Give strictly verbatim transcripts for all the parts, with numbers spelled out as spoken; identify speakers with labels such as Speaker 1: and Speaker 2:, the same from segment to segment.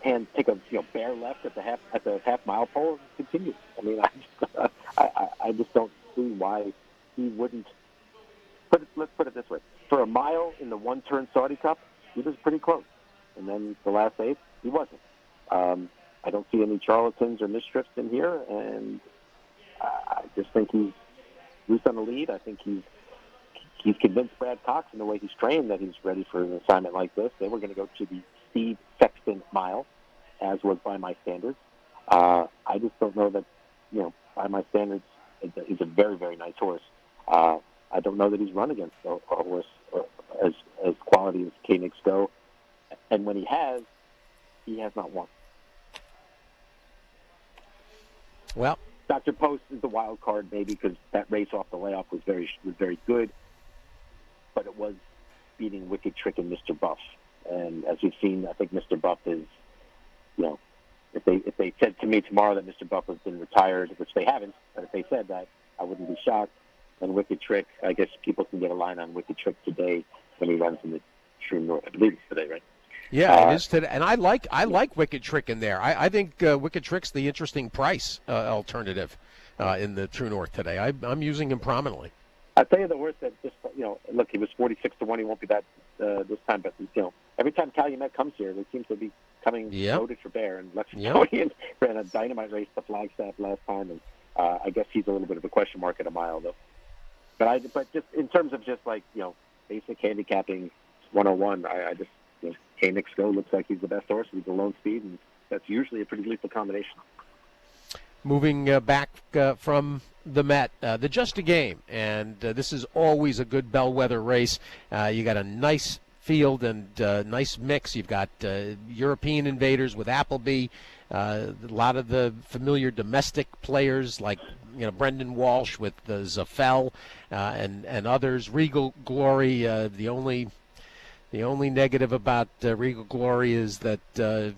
Speaker 1: hand, take a you know bare left at the half at the half mile pole and continue. I mean, I just, I, I, I just don't see why he wouldn't. Put it, let's put it this way: for a mile in the one-turn Saudi Cup, he was pretty close, and then the last eight, he wasn't. Um, I don't see any charlatans or mistrips in here, and I just think he's loose on the lead. I think he's he's convinced Brad Cox in the way he's trained that he's ready for an assignment like this. They were going to go to the Steve Sexton mile, as was by my standards. Uh, I just don't know that, you know, by my standards, he's a very, very nice horse. Uh, I don't know that he's run against a, a horse as as quality as K-Nix go. And when he has, he has not won.
Speaker 2: Well,
Speaker 1: Doctor Post is the wild card, maybe, because that race off the layoff was very was very good, but it was beating Wicked Trick and Mister Buff. And as we've seen, I think Mister Buff is, you know, if they if they said to me tomorrow that Mister Buff has been retired, which they haven't, but if they said that, I wouldn't be shocked. And Wicked Trick, I guess people can get a line on Wicked Trick today when he runs in the True North. I believe it's today, right?
Speaker 2: Yeah,
Speaker 1: uh,
Speaker 2: it is today, and I like I like Wicked Trick in there. I, I think uh, Wicked Trick's the interesting price uh, alternative uh, in the True North today. I, I'm using him prominently.
Speaker 1: I'll tell you the worst that just you know, look, he was forty-six to one. He won't be that uh, this time, but you know, every time Calumet comes here, they seem to be coming
Speaker 2: Yep.
Speaker 1: loaded for bear. And Lex
Speaker 2: Yep.
Speaker 1: Custodian ran a dynamite race to Flagstaff last time, and uh, I guess he's a little bit of a question mark at a mile though. But I, but just in terms of just like you know, basic handicapping one oh one, I, I just. You know, K-Nix Go looks like he's the best horse. He's the lone speed, and that's usually a pretty lethal combination.
Speaker 2: Moving uh, back uh, from the Met, uh, the Just a Game, and uh, this is always a good bellwether race. Uh, you got a nice field and uh, nice mix. You've got uh, European invaders with Appleby, uh, a lot of the familiar domestic players like you know Brendan Walsh with uh, Zafel uh, and and others. Regal Glory, uh, the only. The only negative about uh, Regal Glory is that uh,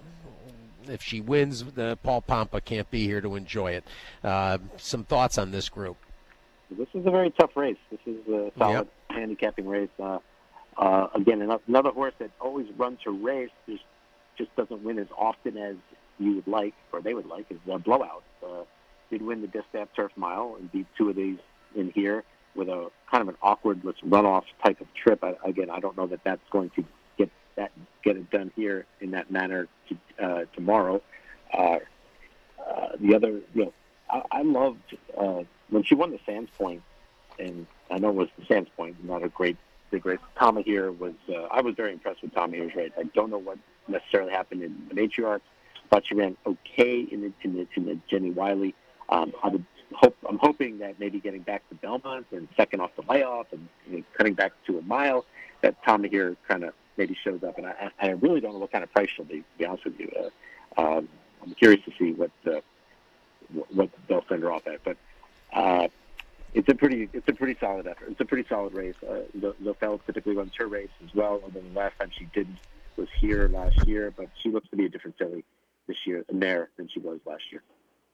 Speaker 2: if she wins, uh, Paul Pompa can't be here to enjoy it. Uh, some thoughts on this group?
Speaker 1: This is a very tough race. This is a solid
Speaker 2: Yep.
Speaker 1: handicapping race. Uh, uh, again, another horse that always runs her race, just just doesn't win as often as you would like, or they would like, is uh, Blowout. Uh, did win the Distaff Turf Mile and beat two of these in here with a kind of an awkward let's runoff type of trip. I, again, I don't know that that's going to get that get it done here in that manner to, uh, tomorrow. Uh, uh, the other, you know, I, I loved uh, when she won the Sands Point, and I know it was the Sands Point, not a great big race. Tama here was, uh, I was very impressed with Tama here's race. I don't know what necessarily happened in the Matriarch. Thought she ran okay in the in the, in the Jenny Wiley. Um, I would hope I'm hoping that maybe getting back to Belmont and second off the layoff and you know, cutting back to a mile, that Tama here kind of maybe shows up. And I, I really don't know what kind of price she'll be. To be honest with you, uh, um, I'm curious to see what uh, what they'll send her off at. But uh, it's a pretty it's a pretty solid effort. It's a pretty solid race. Uh, Zofel typically runs her race as well. Although the last time she didn't was here last year, but she looks to be a different filly this year, and there than she was last year.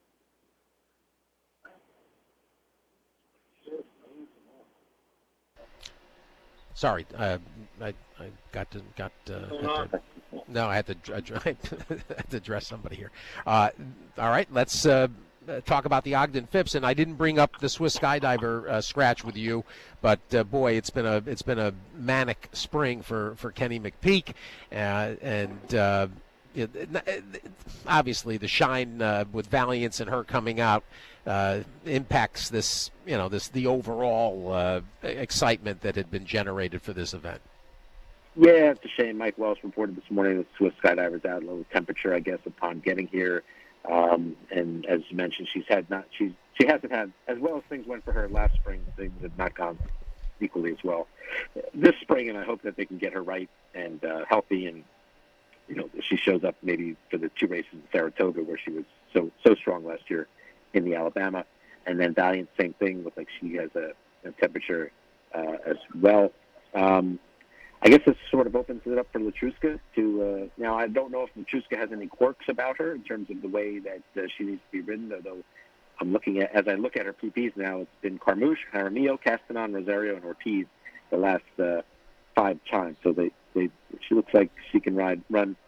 Speaker 2: Sorry, uh, I, I got to got. Uh, had to, no, I had to I had to address somebody here. Uh, all right, let's uh, talk about the Ogden Phipps, and I didn't bring up the Swiss Skydiver uh, scratch with you, but uh, boy, it's been a it's been a manic spring for, for Kenny McPeak, uh, and. Uh, It, it, obviously, the shine uh, with Valiance and her coming out uh, impacts this, you know, this the overall uh, excitement that had been generated for this event.
Speaker 1: Yeah, it's a shame. Mike Welsh reported this morning that Swiss Skydiver's out low temperature, I guess, upon getting here. Um, and as you mentioned, she's had not she's she hasn't had as well as things went for her last spring. Things have not gone equally as well this spring, and I hope that they can get her right and uh, healthy and. You know, she shows up maybe for the two races in Saratoga where she was so so strong last year in the Alabama. And then Valiant, same thing, looks like she has a, a temperature uh, as well. Um, I guess this sort of opens it up for Latruska to, uh, now I don't know if Latruska has any quirks about her in terms of the way that uh, she needs to be ridden, although I'm looking at, as I look at her P Ps now, it's been Carmouche, Jaramillo, Castanon, Rosario, and Ortiz the last uh, five times. So they, they, she looks like she can ride, run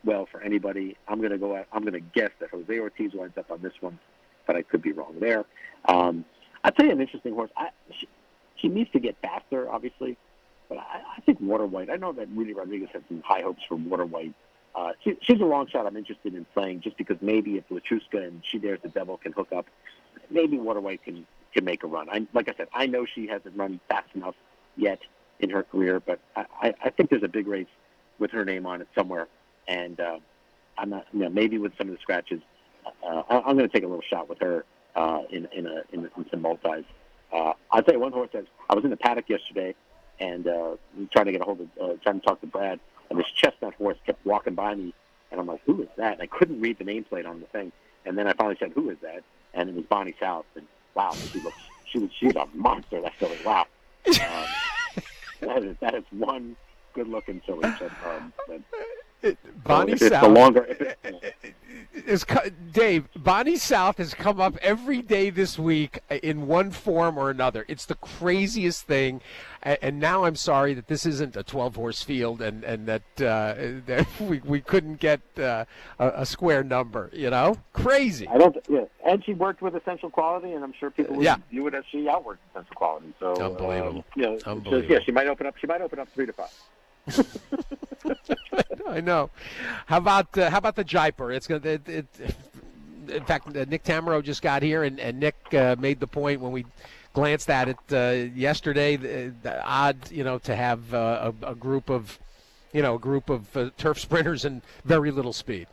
Speaker 1: well for anybody. I'm going to go. Out, I'm going to guess that Jose Ortiz winds up on this one, but I could be wrong there. Um, I'll tell you an interesting horse. I, she, she needs to get faster, obviously, but I, I think Water White. I know that Rudy Rodriguez had some high hopes for Water White. Uh, she, she's a long shot I'm interested in playing just because maybe if Latruska and She Dares the Devil can hook up, maybe Water White can, can make a run. I, like I said, I know she hasn't run fast enough yet in her career, but I, I, I think there's a big race with her name on it somewhere. And uh, I'm not, you know, maybe with some of the scratches, uh, I, I'm going to take a little shot with her uh, in in, a, in in some multis. Uh, I'll tell you one horse that I was in the paddock yesterday and uh, trying to get a hold of, uh, trying to talk to Brad, and this chestnut horse kept walking by me, and I'm like, who is that? And I couldn't read the nameplate on the thing, and then I finally said, who is that? And it was Bonnie South, and wow, she looks, she was, she's a monster. That filly, wow. Um, that is that is one good-looking filly. So, um, but,
Speaker 2: Bonnie
Speaker 1: so if
Speaker 2: South.
Speaker 1: it's the longer, if it,
Speaker 2: is Dave, Bonnie South has come up every day this week in one form or another. It's the craziest thing, and now I'm sorry that this isn't a twelve-horse field and and that uh, that we we couldn't get uh, a, a square number. You know, crazy.
Speaker 1: I don't. Yeah, and she worked with Essential Quality, and I'm sure people would
Speaker 2: yeah.
Speaker 1: view it as she outworked Essential Quality. So
Speaker 2: unbelievable.
Speaker 1: Um, you know,
Speaker 2: unbelievable.
Speaker 1: So, yeah, she might open up. She might open up three to five.
Speaker 2: I know. How about uh, how about the Jaipur? It's going it, it, in fact, uh, Nick Tamaro just got here, and, and Nick uh, made the point when we glanced at it uh, yesterday. The, the odd, you know, to have uh, a, a group of, you know, a group of uh, turf sprinters and very little speed.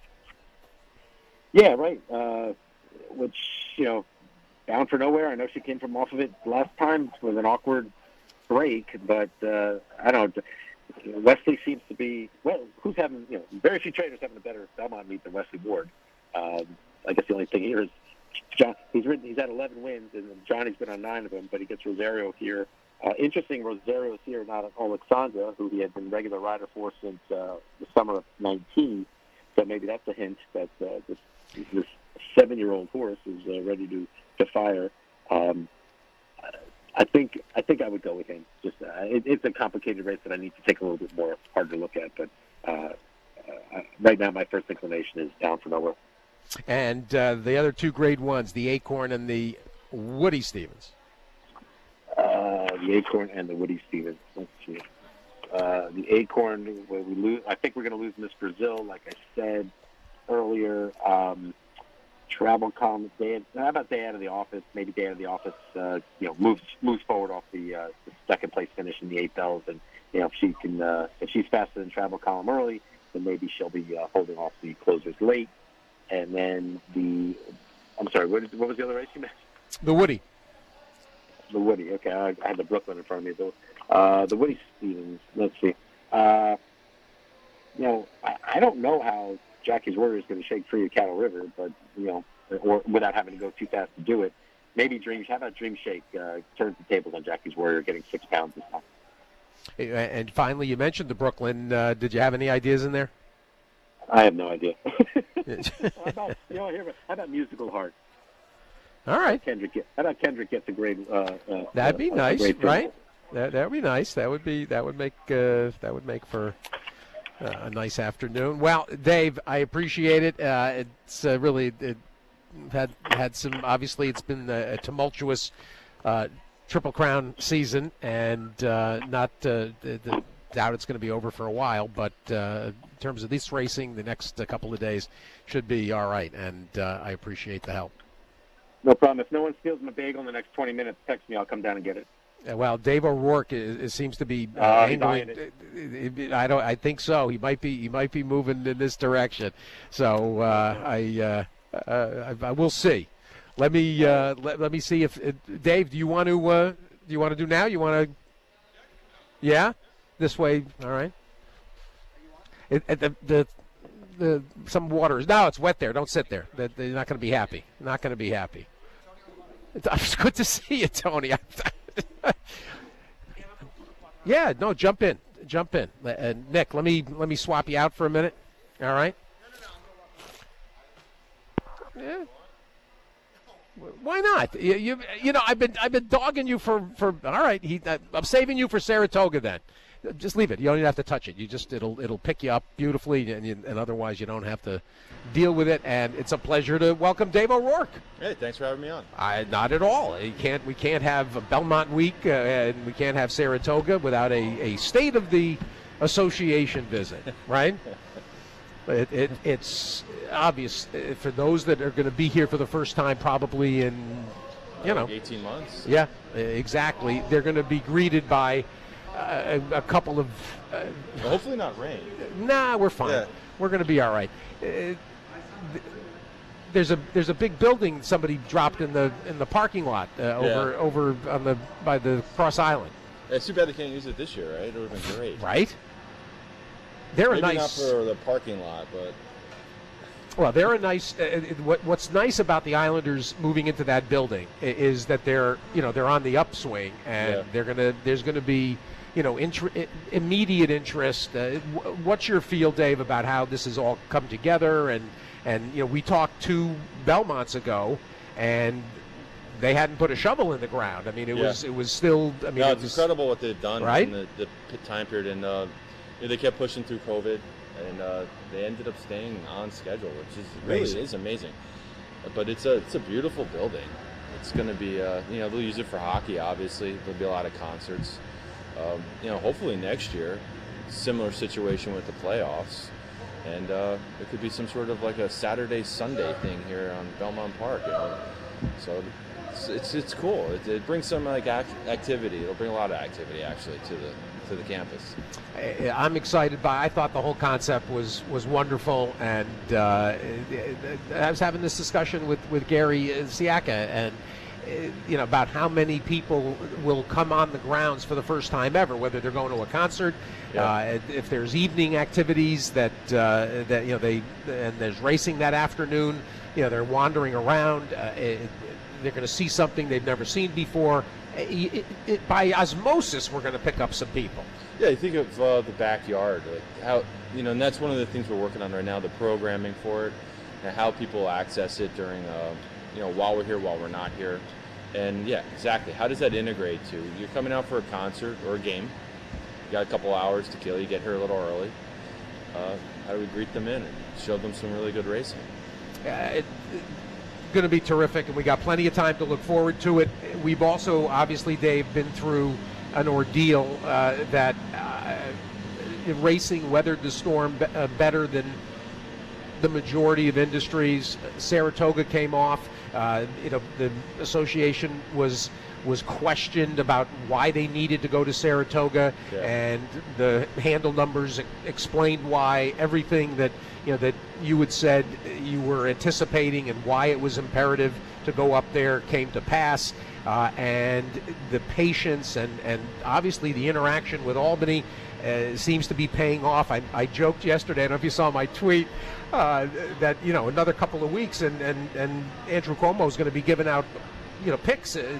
Speaker 1: Yeah, right. Uh, which you know, bound for nowhere. I know she came from off of it last time with an awkward break, but uh, I don't know. Wesley seems to be, well, who's having, you know, very few trainers having a better Belmont meet than Wesley Ward. Um, I guess the only thing here is John, he's ridden, he's had eleven wins, and Johnny's been on nine of them, but he gets Rosario here. Uh, interesting, Rosario's here, not Alexandra, who he had been regular rider for since uh, the summer of nineteen. So maybe that's a hint that uh, this, this seven-year-old horse is uh, ready to, to fire. Um, I think I think I would go with him. Just uh, it, it's a complicated race that I need to take a little bit more hard to look at. But uh, uh, right now, my first inclination is Down for Nowhere.
Speaker 2: And uh, the other two grade ones, the Acorn and the Woody Stevens.
Speaker 1: Uh, the Acorn and the Woody Stevens. Let's see. Uh, the Acorn, where we lose. I think we're going to lose Miss Brazil, like I said earlier. Um, Travel column, day, how about day out of the office? Maybe day out of the office, uh, you know, moves moves forward off the, uh, the second place finish in the eight bells, and you know, if she can, uh, if she's faster than travel column early, then maybe she'll be uh, holding off the closers late. And then the, I'm sorry, what, is, what was the other race you mentioned?
Speaker 2: The Woody.
Speaker 1: The Woody. Okay, I, I had the Brooklyn in front of me. The, uh, the Woody Stevens. Let's see. Uh, you know, I, I don't know how Jackie's Warrior is going to shake free of Cattle River, but, you know, or without having to go too fast to do it. Maybe Dream, how about Dream Shake uh, turns the tables on Jackie's Warrior, getting six pounds this time.
Speaker 2: And finally, you mentioned the Brooklyn. Uh, did you have any ideas in there?
Speaker 1: I have no idea. how about, you know, here, how about Musical Heart?
Speaker 2: All right.
Speaker 1: Kendrick, how about Kendrick gets a grade? Uh, uh,
Speaker 2: That'd be
Speaker 1: uh,
Speaker 2: nice,
Speaker 1: right?
Speaker 2: right? That that would be nice. That would be that would make uh, that would make for uh, a nice afternoon. Well, Dave, I appreciate it. Uh, it's uh, really it had had some. Obviously, it's been a, a tumultuous uh, Triple Crown season, and uh, not uh, the, the doubt it's going to be over for a while. But uh, in terms of this racing, the next uh, couple of days should be all right, and uh, I appreciate the help.
Speaker 1: No problem. If no one steals my bagel in the next twenty minutes, text me. I'll come down and get it.
Speaker 2: Well, Dave O'Rourke is, is, seems to be uh,
Speaker 1: uh,
Speaker 2: angling. I don't. I think so. He might be. He might be moving in this direction. So uh, I, uh, uh, I. I will see. Let me. Uh, let, let me see if uh, Dave. Do you want to? Uh, do you want to do now? You want to? Yeah. This way. All right. It, it, the the the some water is. No, it's wet there. Don't sit there. They're not going to be happy. Not going to be happy. It's good to see you, Tony. Yeah, no, jump in, jump in. Uh, Nick, let me let me swap you out for a minute. All right. Yeah. Why not? You, you you know I've been I've been dogging you for, for all right. He uh, I'm saving you for Saratoga then. just leave it. You don't even have to touch it. You just it'll it'll pick you up beautifully, and, you, and otherwise you don't have to deal with it. And it's a pleasure to welcome Dave O'Rourke.
Speaker 3: Hey, thanks for having me on.
Speaker 2: I not at all. You can't we can't have a Belmont Week uh, and we can't have Saratoga without a, a state of the association visit, right? It, it, it's obvious for those that are going to be here for the first time, probably in, you know,
Speaker 3: eighteen months.
Speaker 2: Yeah, exactly. They're going to be greeted by uh, a, a couple of. Uh,
Speaker 3: well, hopefully not rain.
Speaker 2: Nah, we're fine.
Speaker 3: Yeah.
Speaker 2: We're going to be all right. Uh, there's a there's a big building somebody dropped in the in the parking lot uh, over
Speaker 3: yeah.
Speaker 2: over on the by the Cross Island.
Speaker 3: It's too bad they can't use it this year, right? It would have been great.
Speaker 2: Right. They're
Speaker 3: Maybe
Speaker 2: a nice.
Speaker 3: not for the parking lot, but.
Speaker 2: Well, they're a nice. Uh, what, what's nice about the Islanders moving into that building is that they're, you know, they're on the upswing, and
Speaker 3: yeah.
Speaker 2: they're gonna. There's going to be, you know, intr- immediate interest. Uh, what's your feel, Dave, about how this has all come together? And and you know, we talked two Belmonts ago, and they hadn't put a shovel in the ground. I mean, it
Speaker 3: yeah.
Speaker 2: was it was still. I mean,
Speaker 3: no,
Speaker 2: it
Speaker 3: it's
Speaker 2: was,
Speaker 3: incredible what they've done
Speaker 2: right?
Speaker 3: in the, the time period, and uh, they kept pushing through COVID. And uh, they ended up staying on schedule, which is really
Speaker 2: amazing.
Speaker 3: is amazing. But it's a it's a beautiful building. It's going to be uh, you know they'll use it for hockey. Obviously, there'll be a lot of concerts. Um, you know, hopefully next year, similar situation with the playoffs, and uh, it could be some sort of like a Saturday Sunday thing here on Belmont Park. You know? So it's, it's it's cool. It, it brings some like act- activity. It'll bring a lot of activity actually to the. to the campus.
Speaker 2: I'm excited by. I thought the whole concept was was wonderful, and uh, I was having this discussion with with Gary Siaka, and you know about how many people will come on the grounds for the first time ever, whether they're going to a concert,
Speaker 3: yeah.
Speaker 2: uh, if there's evening activities that uh, that you know they and there's racing that afternoon. You know they're wandering around. Uh, it, they're going to see something they've never seen before. It, it, it, by osmosis, we're going to pick up some people.
Speaker 3: Yeah, you think of uh, the backyard, like how you know, and that's one of the things we're working on right now, the programming for it, and how people access it during, uh, you know, while we're here, while we're not here, and yeah, exactly. How does that integrate to? You're coming out for a concert or a game, you got a couple hours to kill, you get here a little early. Uh, how do we greet them in and show them some really good racing?
Speaker 2: Uh, it, it, going to be terrific, and we got plenty of time to look forward to it. We've also, obviously, Dave, been through an ordeal uh, that uh, racing weathered the storm be- uh, better than the majority of industries. Saratoga came off. Uh, you know, the association was was questioned about why they needed to go to Saratoga,
Speaker 3: yeah.
Speaker 2: and the handle numbers e- explained why. Everything that you know that you had said you were anticipating and why it was imperative to go up there came to pass, uh, and the patience and and obviously the interaction with Albany uh, seems to be paying off. I, I joked yesterday, I don't know if you saw my tweet, uh, that you know another couple of weeks and and and Andrew Cuomo is going to be giving out you know picks uh,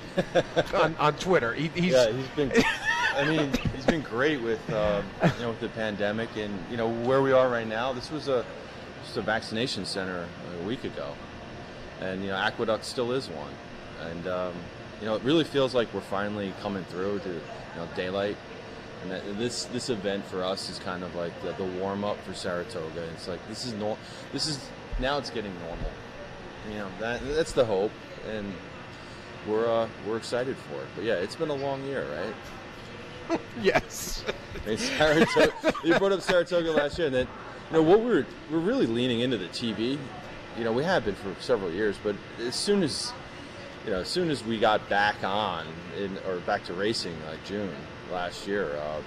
Speaker 2: on on Twitter. He, he's
Speaker 3: yeah, he's been. I mean, he's been great with uh, you know with the pandemic, and you know where we are right now. This was a just a vaccination center a week ago, and you know Aqueduct still is one, and um, you know it really feels like we're finally coming through to you know daylight, and that, this this event for us is kind of like the, the warm up for Saratoga. It's like this is no, this is now it's getting normal, you know that that's the hope, and we're uh, we're excited for it. But yeah, it's been a long year, right?
Speaker 2: Yes.
Speaker 3: I mean, Saratoga, you brought up Saratoga last year, and then you know what we're we're really leaning into the T V. You know, we have been for several years, but as soon as you know, as soon as we got back on in or back to racing, like June last year, uh,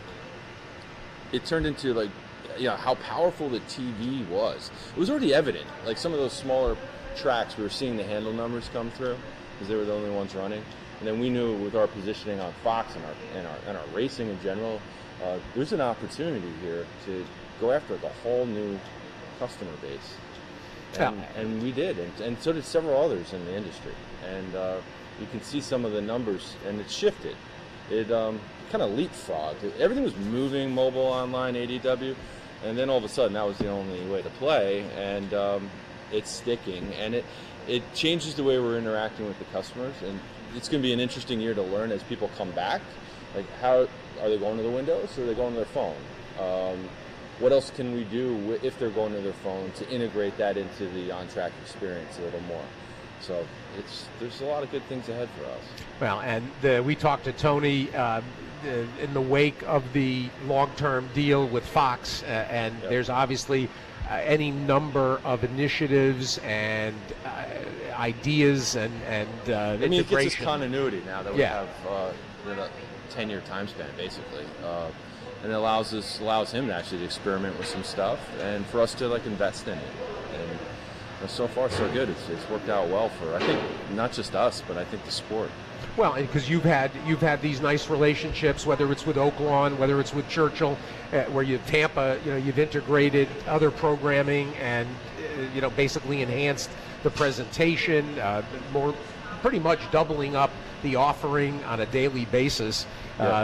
Speaker 3: it turned into like you know how powerful the T V was. It was already evident. Like some of those smaller tracks, we were seeing the handle numbers come through because they were the only ones running. And then we knew with our positioning on Fox and our and our, and our racing in general, uh, there's an opportunity here to go after like a whole new customer base. And,
Speaker 2: Yeah.
Speaker 3: and we did, and, and so did several others in the industry. And uh, you can see some of the numbers, and it shifted. It um, kind of leapfrogged. Everything was moving, mobile, online, A D W, and then all of a sudden that was the only way to play, and um, it's sticking, and it it changes the way we're interacting with the customers, and it's going to be an interesting year to learn as people come back Like, how are they going to the windows or are they going to their phone? Um, what else can we do if they're going to their phone to integrate that into the on-track experience a little more? So it's there's a lot of good things ahead for us.
Speaker 2: Well, and the, we talked to Tony uh, the, in the wake of the long-term deal with Fox, uh, and
Speaker 3: Yep.
Speaker 2: there's obviously uh, any number of initiatives and uh, ideas and and uh,
Speaker 3: I mean, it gives us
Speaker 2: integration.
Speaker 3: continuity now that we
Speaker 2: Yeah.
Speaker 3: have uh, a ten-year time span, basically. Uh, and it allows us allows him to actually experiment with some stuff, and for us to like invest in it. And you know, so far, so good. It's, it's worked out well for I think not just us, but I think the sport.
Speaker 2: Well, because you've had you've had these nice relationships, whether it's with Oaklawn, whether it's with Churchill, uh, where you Tampa, you know, you've integrated other programming and uh, you know basically enhanced the presentation, uh, more pretty much doubling up the offering on a daily basis, uh,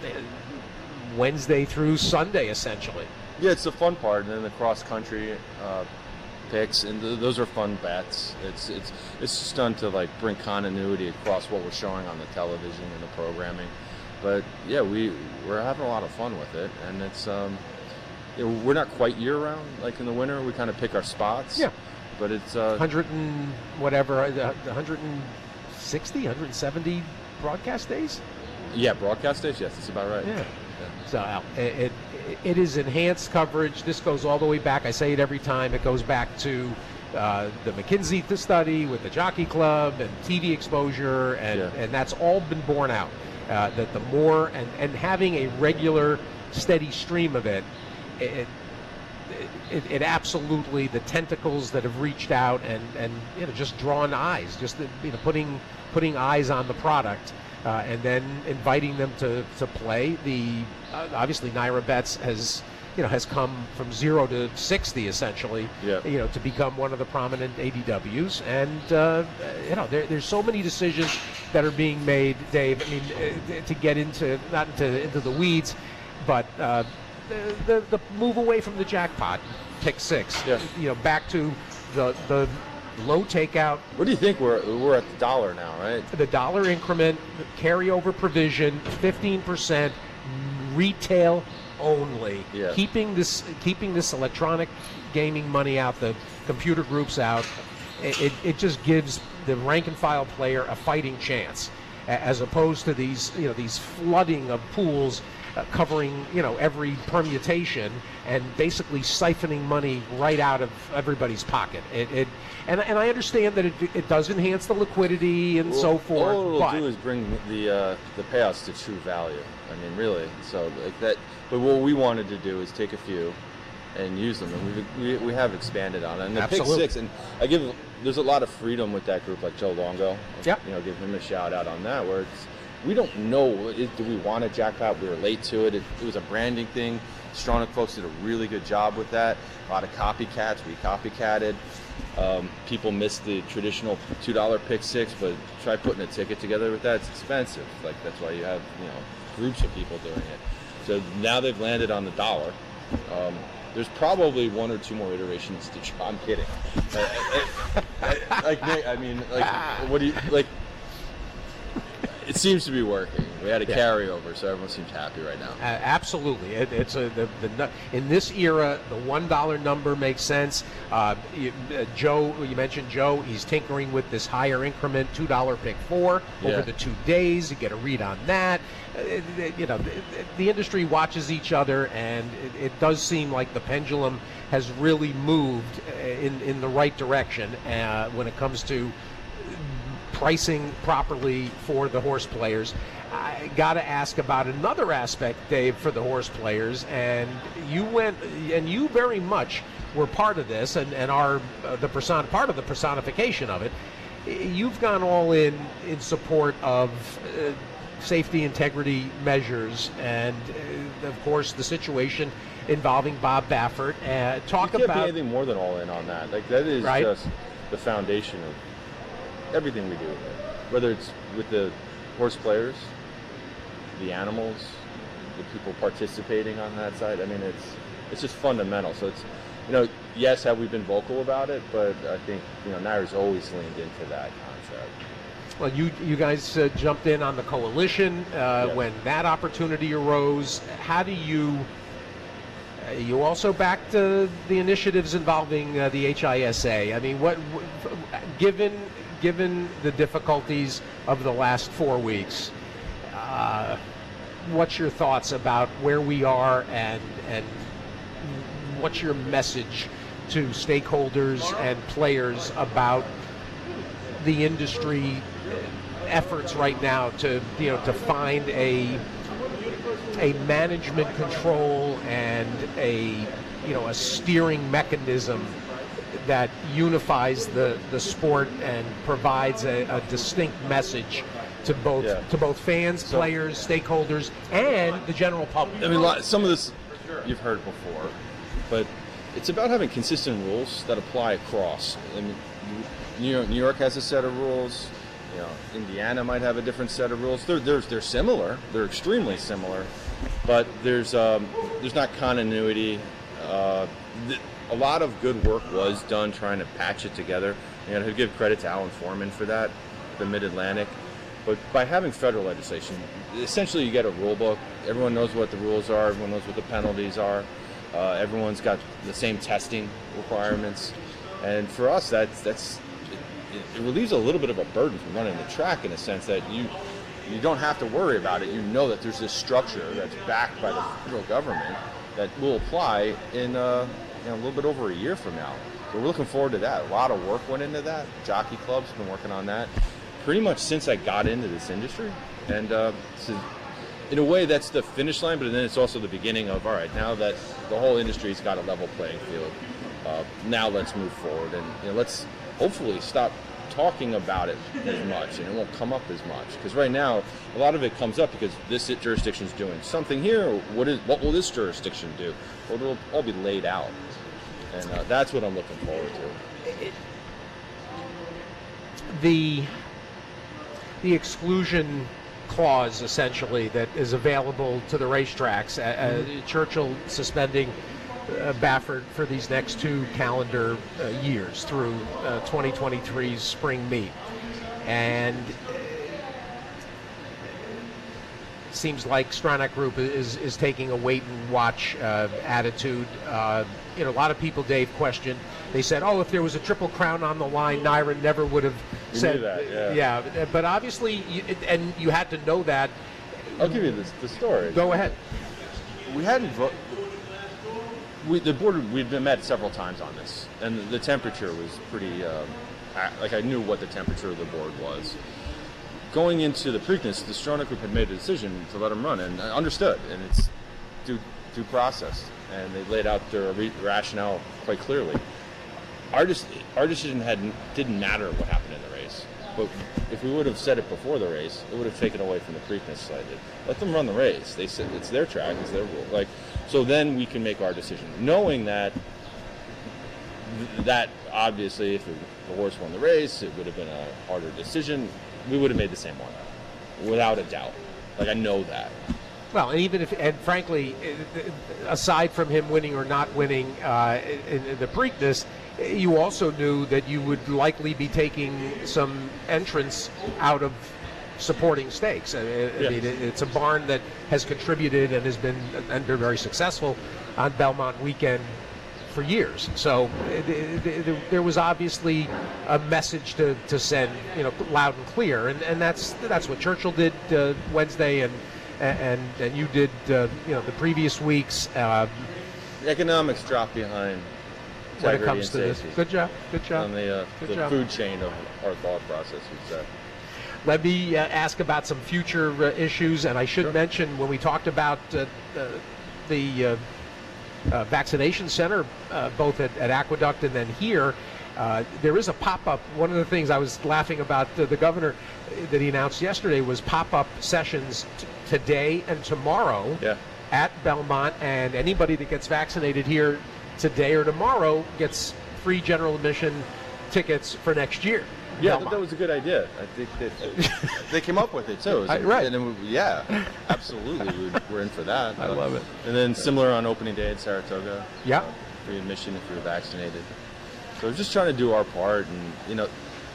Speaker 2: Wednesday through Sunday, essentially.
Speaker 3: Yeah, it's the fun part, and then the cross country uh, picks, and th- those are fun bets. It's it's it's just done to like bring continuity across what we're showing on the television and the programming. But yeah, we we're having a lot of fun with it, and it's um, you know, we're not quite year round like in the winter. We kind of pick our spots.
Speaker 2: Yeah.
Speaker 3: But it's uh,
Speaker 2: one hundred and whatever, uh, one hundred sixty, one hundred seventy broadcast days.
Speaker 3: yeah, broadcast days. Yes, that's about right.
Speaker 2: Yeah. So uh, it, it it is enhanced coverage. This goes all the way back. I say it every time. It goes back to uh, the McKinsey study with the Jockey Club and T V exposure, and,
Speaker 3: Yeah.
Speaker 2: and that's all been borne out. Uh, that the more and, and having a regular, steady stream of it, it, it, it absolutely the tentacles that have reached out and, and you know just drawn eyes, just the, you know putting putting eyes on the product. Uh, and then inviting them to, to play. The uh, obviously Naira Bets has you know has come from zero to sixty essentially.
Speaker 3: Yeah.
Speaker 2: You know to become one of the prominent A D Ws, and uh, you know there, there's so many decisions that are being made, Dave. I mean, uh, to get into not into into the weeds, but uh, the, the the move away from the jackpot, pick six.
Speaker 3: Yeah.
Speaker 2: You know back to the the low takeout.
Speaker 3: What do you think? We're we're at the dollar now, right?
Speaker 2: The dollar increment, carryover provision, fifteen percent, retail only.
Speaker 3: Yeah.
Speaker 2: Keeping this, keeping this electronic gaming money out, the computer groups out. It, it, it just gives the rank and file player a fighting chance, a- as opposed to these, you know, these flooding of pools uh, covering, you know, every permutation and basically siphoning money right out of everybody's pocket. It, it and and I understand that it it does enhance the liquidity and so
Speaker 3: Well,
Speaker 2: forth.
Speaker 3: All it'll
Speaker 2: but
Speaker 3: do is bring the uh, the payouts to true value. I mean, really. So like that. But what we wanted to do is take a few and use them, and we've, we we have expanded on it. And the pick
Speaker 2: Absolutely.
Speaker 3: six, and I give there's a lot of freedom with that group, like Joe Longo.
Speaker 2: Yep.
Speaker 3: You know, give him a shout out on that. Where it's we don't know. Is, do we want a jackpot? We were late to it. It, it was a branding thing. Stronach folks did a really good job with that. A lot of copycats. We copycatted. Um, people miss the traditional two dollar pick six, but try putting a ticket together with that. It's expensive. Like that's why you have you know groups of people doing it. So now they've landed on the dollar. Um, there's probably one or two more iterations to try. I'm kidding. I, I, I, like Nick, I mean, like what do you like? It seems to be working. We had a
Speaker 2: Yeah.
Speaker 3: carryover, so everyone seems happy right now.
Speaker 2: Uh, absolutely, it, it's a the, the nu- in this era the one dollar number makes sense. Uh, you, uh, Joe, you mentioned Joe. He's tinkering with this higher increment two dollar pick four over
Speaker 3: Yeah.
Speaker 2: the two days. You get a read on that. Uh, it- it- you know, the, the industry watches each other, and it, it does seem like the pendulum has really moved uh, in in the right direction uh, when it comes to pricing properly for the horse players. I got to ask about another aspect, Dave, for the horse players, and you went, and you very much were part of this, and, and are uh, the person, part of the personification of it. You've gone all in in support of uh, safety integrity measures, and uh, of course the situation involving Bob Baffert. Uh, talk
Speaker 3: You can't
Speaker 2: about
Speaker 3: be anything more than all in on that. Like that is
Speaker 2: Right.
Speaker 3: just the foundation of everything we do, whether it's with the horse players, the animals, the people participating on that side. I mean, it's it's just fundamental. So it's, you know, yes, have we been vocal about it, but I think, you know, Naira's always leaned into that concept.
Speaker 2: Well, you you guys uh, jumped in on the coalition uh,
Speaker 3: Yeah.
Speaker 2: when that opportunity arose. How do you? Uh, you also backed uh, the initiatives involving uh, the H I S A. I mean, what w- given given the difficulties of the last four weeks, uh, what's your thoughts about where we are and and what's your message to stakeholders and players about the industry efforts right now to you know to find a a management control and a you know a steering mechanism that unifies the, the sport and provides a, a distinct message to both
Speaker 3: Yeah.
Speaker 2: to both fans,
Speaker 3: So-
Speaker 2: players, stakeholders, and the general public.
Speaker 3: I mean, lot- some of this you've heard before, but it's about having consistent rules that apply across. I mean, New York, New York has a set of rules. You know, Indiana might have a different set of rules. They're they're, they're similar. They're extremely similar, but there's um, there's not continuity. Uh, th- a lot of good work was done trying to patch it together. And I give credit to Alan Foreman for that, the Mid-Atlantic. But by having federal legislation, essentially you get a rule book. Everyone knows what the rules are. Everyone knows what the penalties are. Uh, everyone's got the same testing requirements. And for us, that's that's it, it relieves a little bit of a burden from running the track in a sense that you you don't have to worry about it. You know that there's this structure that's backed by the federal government that will apply in uh, you know, a little bit over a year from now. So we're looking forward to that. A lot of work went into that. Jockey clubs have been working on that pretty much since I got into this industry. And uh, so in a way, that's the finish line, but then it's also the beginning of, all right, now that the whole industry's got a level playing field, uh, now let's move forward. And you know, let's hopefully stop talking about it as much, and it won't come up as much. Because right now, a lot of it comes up because this jurisdiction's doing something here. Or what is what will this jurisdiction do? Well, it'll all be laid out, and uh, that's what I'm looking forward to.
Speaker 2: the the exclusion clause essentially that is available to the racetracks. Uh, uh, Churchill suspending uh, Baffert for these next two calendar uh, years through uh, twenty twenty-three's spring meet, and it seems like Stronach Group is is taking a wait and watch uh, attitude. Uh, you know, a lot of people, Dave, questioned. They said, "Oh, if there was a triple crown on the line, Naira never would have
Speaker 3: We
Speaker 2: said
Speaker 3: knew that, yeah.
Speaker 2: yeah." But obviously, you, and you had to know that.
Speaker 3: I'll give you this, the story.
Speaker 2: Go ahead.
Speaker 3: We hadn't vo- we the board we'd been met several times on this, and the, the temperature was pretty um, a- like I knew what the temperature of the board was. Going into the Preakness, the Stronach Group had made a decision to let him run, and I understood, and it's due due process, and they laid out their re- rationale quite clearly. Our, dis- our decision had didn't matter what happened in the race, but if we would have said it before the race, it would have taken away from the Preakness side. Let them run the race. They said it's their track, it's their rule. Like, so then we can make our decision, knowing that that obviously, if the horse won the race, it would have been a harder decision. We would have made the same one, without a doubt. Like, I know that.
Speaker 2: Well, and even if, and frankly, aside from him winning or not winning uh, in, in the Preakness, you also knew that you would likely be taking some entrants out of supporting stakes. I, I
Speaker 3: Yeah.
Speaker 2: mean, it, it's a barn that has contributed and has been and been very successful on Belmont weekend for years. So it, it, it, there was obviously a message to, to send, you know, loud and clear, and, and that's that's what Churchill did uh, Wednesday, and and and you did uh, you know the previous weeks. Uh,
Speaker 3: Economics drop behind
Speaker 2: when it
Speaker 3: integrity
Speaker 2: comes
Speaker 3: and
Speaker 2: to this,
Speaker 3: safety
Speaker 2: good job, good job.
Speaker 3: on the, uh,
Speaker 2: Good
Speaker 3: the
Speaker 2: job.
Speaker 3: food chain of our thought process. We've said.
Speaker 2: Let me uh, ask about some future uh, issues, and I should
Speaker 3: Sure.
Speaker 2: mention when we talked about uh, the, the uh, uh, vaccination center, uh, both at, at Aqueduct and then here, uh, there is a pop-up. One of the things I was laughing about uh, the governor uh, that he announced yesterday was pop-up sessions t- today and tomorrow
Speaker 3: Yeah.
Speaker 2: at Belmont, and anybody that gets vaccinated here today or tomorrow gets free general admission tickets for next year.
Speaker 3: Yeah,
Speaker 2: Belmont.
Speaker 3: that, that was a good idea. I think that they came up with it too. It was-
Speaker 2: I- right.
Speaker 3: And then we, yeah, absolutely, we, we're in for that.
Speaker 2: I love it.
Speaker 3: And then similar on opening day at Saratoga.
Speaker 2: Yeah.
Speaker 3: uh, free admission if you're vaccinated. So we're just trying to do our part, and you know,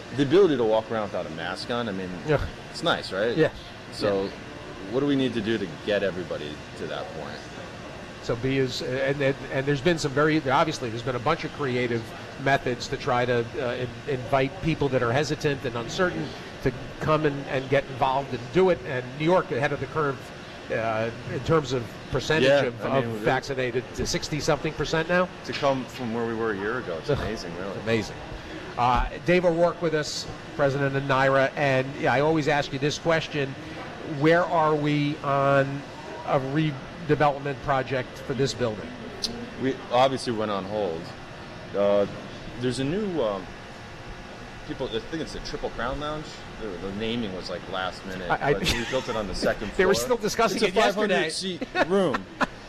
Speaker 3: the ability to walk around without a mask on, I mean,
Speaker 2: Yeah.
Speaker 3: it's nice, right?
Speaker 2: Yes.
Speaker 3: So,
Speaker 2: Yeah.
Speaker 3: what do we need to do to get everybody to that point?
Speaker 2: So be as and, and and there's been some very obviously there's been a bunch of creative methods to try to uh, in, invite people that are hesitant and uncertain to come and, and get involved and do it. And New York ahead of the curve uh, in terms of percentage
Speaker 3: Yeah,
Speaker 2: of,
Speaker 3: I mean,
Speaker 2: of
Speaker 3: we're-
Speaker 2: vaccinated to sixty something percent now.
Speaker 3: To come from where we were a year ago, it's amazing, really.
Speaker 2: Amazing. Uh, Dave O'Rourke with us, president of NYRA, and yeah, I always ask you this question: where are we on a redevelopment project for this building?
Speaker 3: We obviously went on hold. Uh, there's a new um, people. I think it's the Triple Crown Lounge. The, the naming was like last minute.
Speaker 2: I- I-
Speaker 3: but we built it on the second floor.
Speaker 2: They were still discussing
Speaker 3: it's
Speaker 2: it
Speaker 3: a five hundred
Speaker 2: yesterday.
Speaker 3: seat room.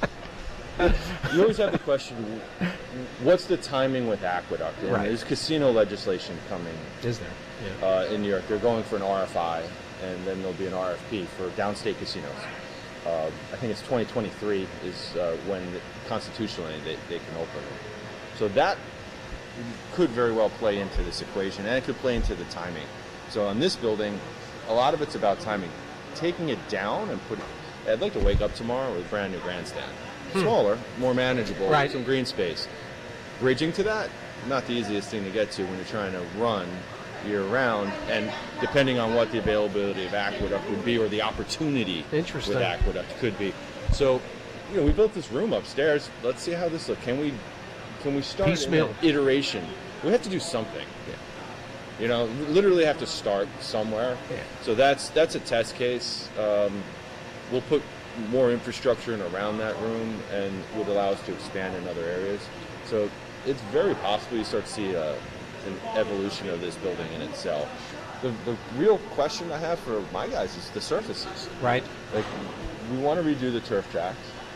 Speaker 3: You always have the question: what's the timing with Aqueduct? And
Speaker 2: Right.
Speaker 3: There's casino legislation coming
Speaker 2: Is there? Yeah.
Speaker 3: uh, in New York. They're going for an R F I, and then there'll be an R F P for downstate casinos. Uh, I think it's twenty twenty-three is uh, when constitutionally they, they can open it. So that could very well play into this equation, and it could play into the timing. So on this building, a lot of it's about timing. Taking it down and putting, I'd like to wake up tomorrow with a brand new grandstand. Smaller, more manageable,
Speaker 2: Right.
Speaker 3: some green space. Bridging to that, not the easiest thing to get to when you're trying to run year round, and depending on what the availability of Aqueduct would be or the opportunity
Speaker 2: Interesting.
Speaker 3: with Aqueduct could be. So, you know, we built this room upstairs. Let's see how this looks. Can we can we start
Speaker 2: Piecemeal.
Speaker 3: an iteration? We have to do something.
Speaker 2: Yeah.
Speaker 3: You know, literally have to start somewhere.
Speaker 2: Yeah.
Speaker 3: So that's that's a test case. Um, we'll put more infrastructure in around that room and would allow us to expand in other areas. So it's very possible you start to see a, an evolution of this building in itself. The, the real question I have for my guys is the surfaces.
Speaker 2: Right.
Speaker 3: Like, we want to redo the turf tracks.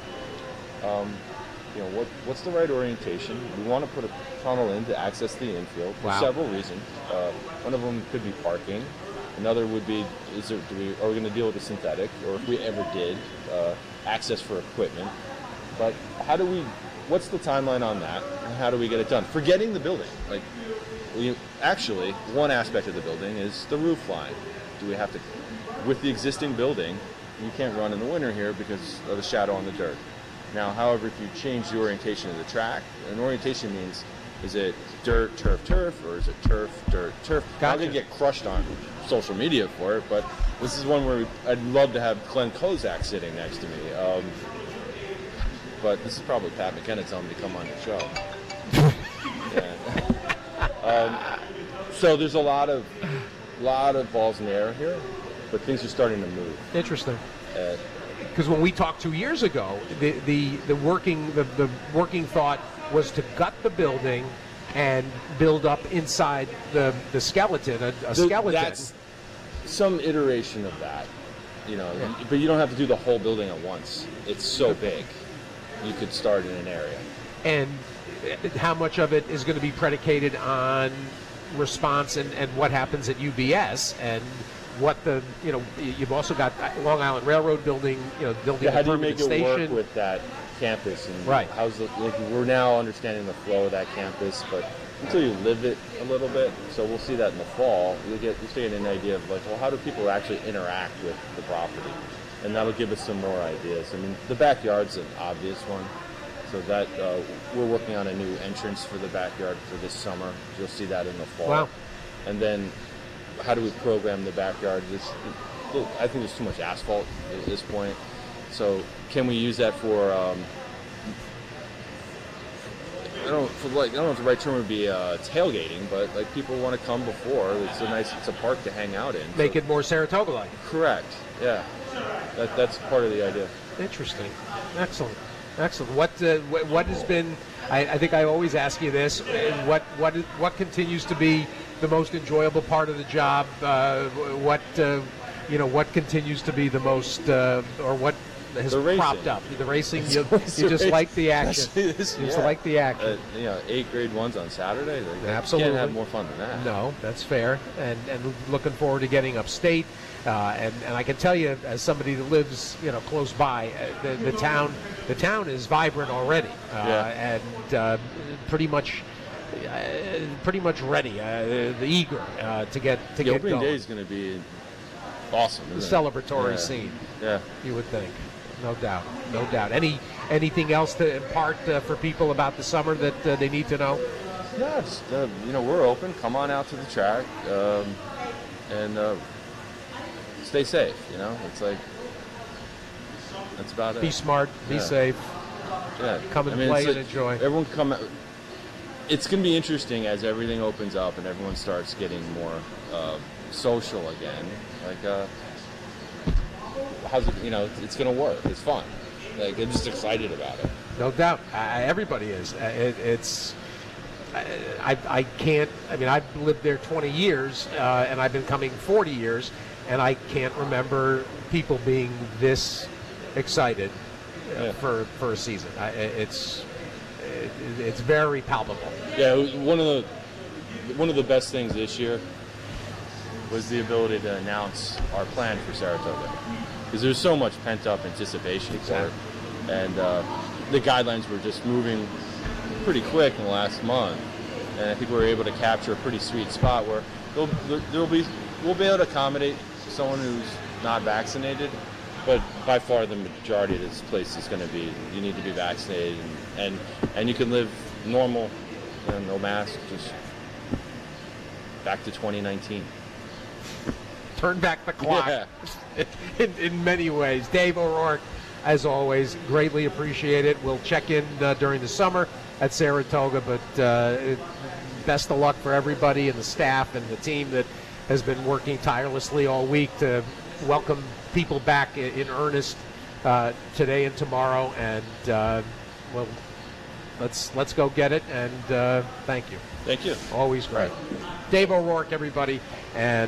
Speaker 3: Um, you know, what what's the right orientation? We want to put a tunnel in to access the infield for
Speaker 2: Wow.
Speaker 3: several reasons. Uh, one of them could be parking. Another would be, is there, do we, are we going to deal with the synthetic, or if we ever did, uh, access for equipment? But how do we, what's the timeline on that, and how do we get it done? Forgetting the building. Like, we, actually, one aspect of the building is the roof line. Do we have to, with the existing building, you can't run in the winter here because of the shadow on the dirt. Now, however, if you change the orientation of the track, and orientation means, is it dirt, turf, turf, or is it turf, dirt, turf? I'm
Speaker 2: Gotcha.
Speaker 3: going to get crushed on social media for it, but this is one where we, I'd love to have Glenn Kozak sitting next to me. Um, but this is probably Pat McKenna telling me to come on the show. Yeah. um, so there's a lot of, lot of balls in the air here, but things are starting to move.
Speaker 2: Interesting.
Speaker 3: Uh,
Speaker 2: Because when we talked two years ago, the the, the working the, the working thought was to gut the building and build up inside the the skeleton, a, a
Speaker 3: Th-
Speaker 2: skeleton.
Speaker 3: That's some iteration of that, you know. But you don't have to do the whole building at once. It's so big. You could start in an area.
Speaker 2: And how much of it is going to be predicated on response and, and what happens at U B S and what the you know you've also got Long Island Railroad building you know building
Speaker 3: Yeah,
Speaker 2: a
Speaker 3: how do you
Speaker 2: permanent
Speaker 3: make it
Speaker 2: station.
Speaker 3: work with that campus? And
Speaker 2: Right.
Speaker 3: How's the, like, we're now understanding the flow of that campus, but until you live it a little bit, so we'll see that in the fall. You'll get you start getting an idea of like, well, how do people actually interact with the property, and that'll give us some more ideas. I mean, the backyard's an obvious one. So that uh, we're working on a new entrance for the backyard for this summer. You'll see that in the fall.
Speaker 2: Wow.
Speaker 3: And then, how do we program the backyard? This, I think there's too much asphalt at this point. So can we use that for? Um, I don't for like I don't know if the right term would be uh, tailgating, but like people want to come before. It's a nice, it's a park to hang out in.
Speaker 2: Make
Speaker 3: So-
Speaker 2: it more Saratoga-like.
Speaker 3: correct. Yeah, that, that's part of the idea.
Speaker 2: Interesting. Excellent. Excellent. What uh, what, what has been? I, I think I always ask you this. uh, What what is, what continues to be the most enjoyable part of the job? Uh, what uh, you know? What continues to be the most, uh, or what has
Speaker 3: The racing.
Speaker 2: propped up? The racing. You,
Speaker 3: It's
Speaker 2: you just
Speaker 3: racing.
Speaker 2: like the action.
Speaker 3: That's-
Speaker 2: You just
Speaker 3: yeah.
Speaker 2: like the action.
Speaker 3: Uh, you know, eight grade ones on Saturday. Like,
Speaker 2: Absolutely.
Speaker 3: You can't have more fun than that.
Speaker 2: No, that's fair, and and looking forward to getting upstate. Uh, and and I can tell you, as somebody that lives, you know, close by, uh, the the town the town is vibrant already, uh,
Speaker 3: Yeah.
Speaker 2: and uh, pretty much. uh, pretty much ready, uh, the eager uh, to get to
Speaker 3: The
Speaker 2: get
Speaker 3: opening
Speaker 2: going.
Speaker 3: day is going to be awesome.
Speaker 2: The
Speaker 3: Isn't it?
Speaker 2: celebratory
Speaker 3: Yeah.
Speaker 2: scene,
Speaker 3: Yeah.
Speaker 2: you would think. No doubt, no doubt. Any anything else to impart uh, for people about the summer that uh, they need to know?
Speaker 3: Yeah, just, uh, you know, we're open. Come on out to the track, um, and uh, stay safe. You know, it's like that's about it.
Speaker 2: Be smart, be
Speaker 3: Yeah.
Speaker 2: safe.
Speaker 3: Yeah,
Speaker 2: Come and
Speaker 3: I mean,
Speaker 2: play
Speaker 3: it's
Speaker 2: and
Speaker 3: like
Speaker 2: enjoy.
Speaker 3: Everyone come out. It's going to be interesting as everything opens up and everyone starts getting more uh, social again. Like, uh, how's it? You know, it's going to work. It's fun. Like, I'm just excited about it.
Speaker 2: No doubt, I, everybody is. Uh, It, it's. I, I can't. I mean, I've lived there twenty years, uh, and I've been coming forty years, and I can't remember people being this excited uh,
Speaker 3: Yeah.
Speaker 2: for for a season. I, it's it, it's very palpable.
Speaker 3: Yeah, it was one of the one of the best things this year was the ability to announce our plan for Saratoga, because there's so much pent up anticipation
Speaker 2: Exactly.
Speaker 3: for it, and uh, the guidelines were just moving pretty quick in the last month, and I think we were able to capture a pretty sweet spot where there'll, there'll be we'll be able to accommodate someone who's not vaccinated, but by far the majority of this place is going to be you need to be vaccinated, and and, and you can live normal, you know, no mask, just back to twenty nineteen.
Speaker 2: Turn back the clock
Speaker 3: Yeah.
Speaker 2: in, in many ways. Dave O'Rourke, as always, greatly appreciate it. We'll check in uh, during the summer at Saratoga, but uh, it, best of luck for everybody and the staff and the team that has been working tirelessly all week to welcome people back in, in earnest uh, today and tomorrow. And uh, well, let's let's go get it. And uh, thank you.
Speaker 3: Thank you.
Speaker 2: Always great. Dave O'Rourke, everybody, and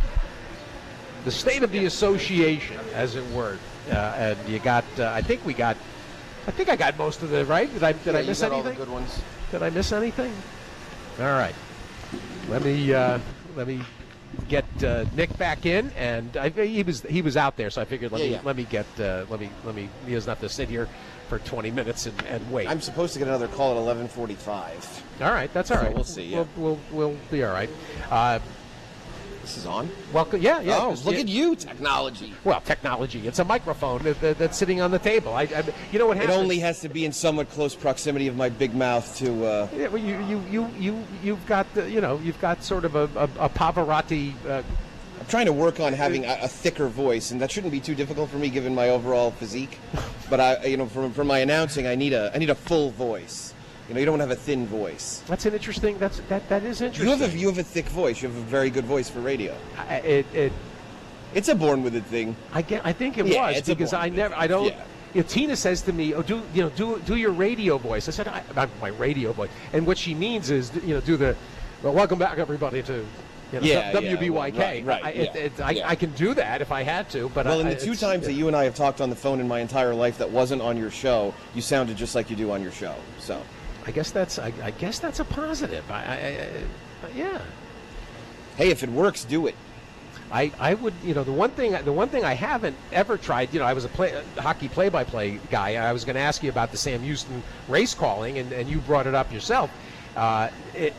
Speaker 2: the State of the Association, as it were. Uh, and you got, uh, I think we got, I think I got most of the, right? Did I, did
Speaker 4: Yeah,
Speaker 2: I
Speaker 4: you
Speaker 2: miss
Speaker 4: got all
Speaker 2: anything?
Speaker 4: the good ones.
Speaker 2: Did I miss anything? All right. Let me, uh, let me get uh, Nick back in, and I, he was he was out there, so I figured let
Speaker 4: Yeah,
Speaker 2: me
Speaker 4: yeah.
Speaker 2: let me get uh, let me let me he doesn't have to sit here for twenty minutes and, and wait.
Speaker 4: I'm supposed to get another call at eleven forty-five.
Speaker 2: All right, that's all
Speaker 4: So
Speaker 2: right.
Speaker 4: we'll see, yeah.
Speaker 2: We'll, we'll we'll be all right. Uh,
Speaker 4: This is on?
Speaker 2: welcome. Yeah, yeah.
Speaker 4: oh,
Speaker 2: 'cause
Speaker 4: look
Speaker 2: you-
Speaker 4: at you, technology.
Speaker 2: Well, technology. It's a microphone that, that, that's sitting on the table. I, I, you know what
Speaker 4: It
Speaker 2: happens?
Speaker 4: only has to be in somewhat close proximity of my big mouth to. Uh,
Speaker 2: Yeah, well, you, you, you, you, you've got, the, you know, you've got sort of a, a, a Pavarotti. Uh,
Speaker 4: I'm trying to work on having a, a thicker voice, and that shouldn't be too difficult for me given my overall physique. But I, you know, for, for my announcing, I need a I need a full voice. You know, you don't have a thin voice.
Speaker 2: that's an interesting. That's that. That is interesting.
Speaker 4: You have a you have a thick voice. You have a very good voice for radio.
Speaker 2: I, it, it,
Speaker 4: It's a born with it thing.
Speaker 2: I get. I think it
Speaker 4: Yeah,
Speaker 2: was
Speaker 4: it's a
Speaker 2: because
Speaker 4: born
Speaker 2: I
Speaker 4: with
Speaker 2: never.
Speaker 4: it.
Speaker 2: I don't.
Speaker 4: Yeah.
Speaker 2: You know, Tina says to me, "Oh, do you know? Do do your radio voice." I said, I, "Not my radio voice." And what she means is, you know, do the. Well, welcome back, everybody, to. You know,
Speaker 4: Yeah,
Speaker 2: W
Speaker 4: yeah,
Speaker 2: B Y K.
Speaker 4: well, right, right,
Speaker 2: I, it,
Speaker 4: yeah,
Speaker 2: it, I,
Speaker 4: yeah.
Speaker 2: I can do that if I had to, but
Speaker 4: Well,
Speaker 2: I,
Speaker 4: in the two
Speaker 2: it's-
Speaker 4: times that you and I have talked on the phone in my entire life that wasn't on your show, you sounded just like you do on your show. So,
Speaker 2: I guess that's. I, I guess that's a positive. I, I, I, yeah.
Speaker 4: hey, if it works, do it.
Speaker 2: I, I would, you know, the one thing the one thing I haven't ever tried, you know, I was a play, a hockey play-by-play guy. I was going to ask you about the Sam Houston race calling, and, and you brought it up yourself. Uh, it,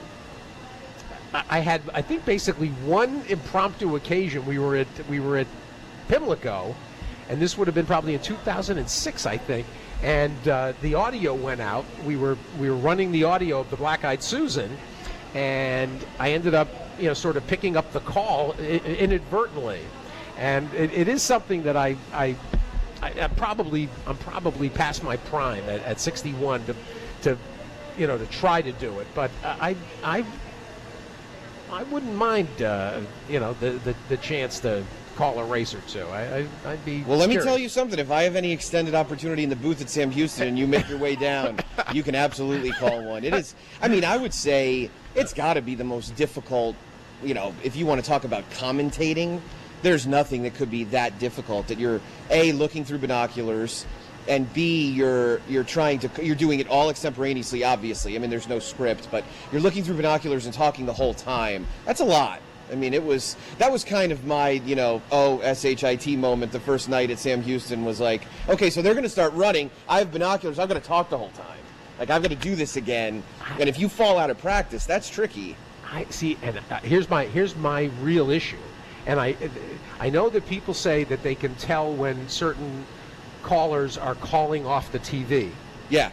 Speaker 2: I, I had, I think, basically one impromptu occasion. We were at we were at Pimlico, and this would have been probably in two thousand six, I think. And uh, the audio went out. We were we were running the audio of the Black Eyed Susan, and I ended up, you know, sort of picking up the call I- inadvertently, and it, it is something that I, I, I, I probably, I'm probably past my prime at, at sixty-one to, to, you know, to try to do it. But I, I, I wouldn't mind, uh, you know, the, the, the chance to call a race or two. I, I I'd be.
Speaker 4: Well, let me
Speaker 2: curious.
Speaker 4: tell you something. If I have any extended opportunity in the booth at Sam Houston and you make your way down, you can absolutely call one. It is, I mean, I would say it's got to be the most difficult, you know, if you want to talk about commentating, there's nothing that could be that difficult that you're, A, looking through binoculars, and B, you're you're trying to, you're doing it all extemporaneously, obviously. I mean, there's no script, but you're looking through binoculars and talking the whole time. That's a lot. I mean, it was, that was kind of my, you know, oh, S H I T moment the first night at Sam Houston was like, okay, so they're going to start running. I have binoculars. I'm going to talk the whole time. Like, I've got to do this again. And if you fall out of practice, that's tricky.
Speaker 2: I see, and uh, here's my here's my real issue, and I I know that people say that they can tell when certain callers are calling off the T V,
Speaker 4: Yeah.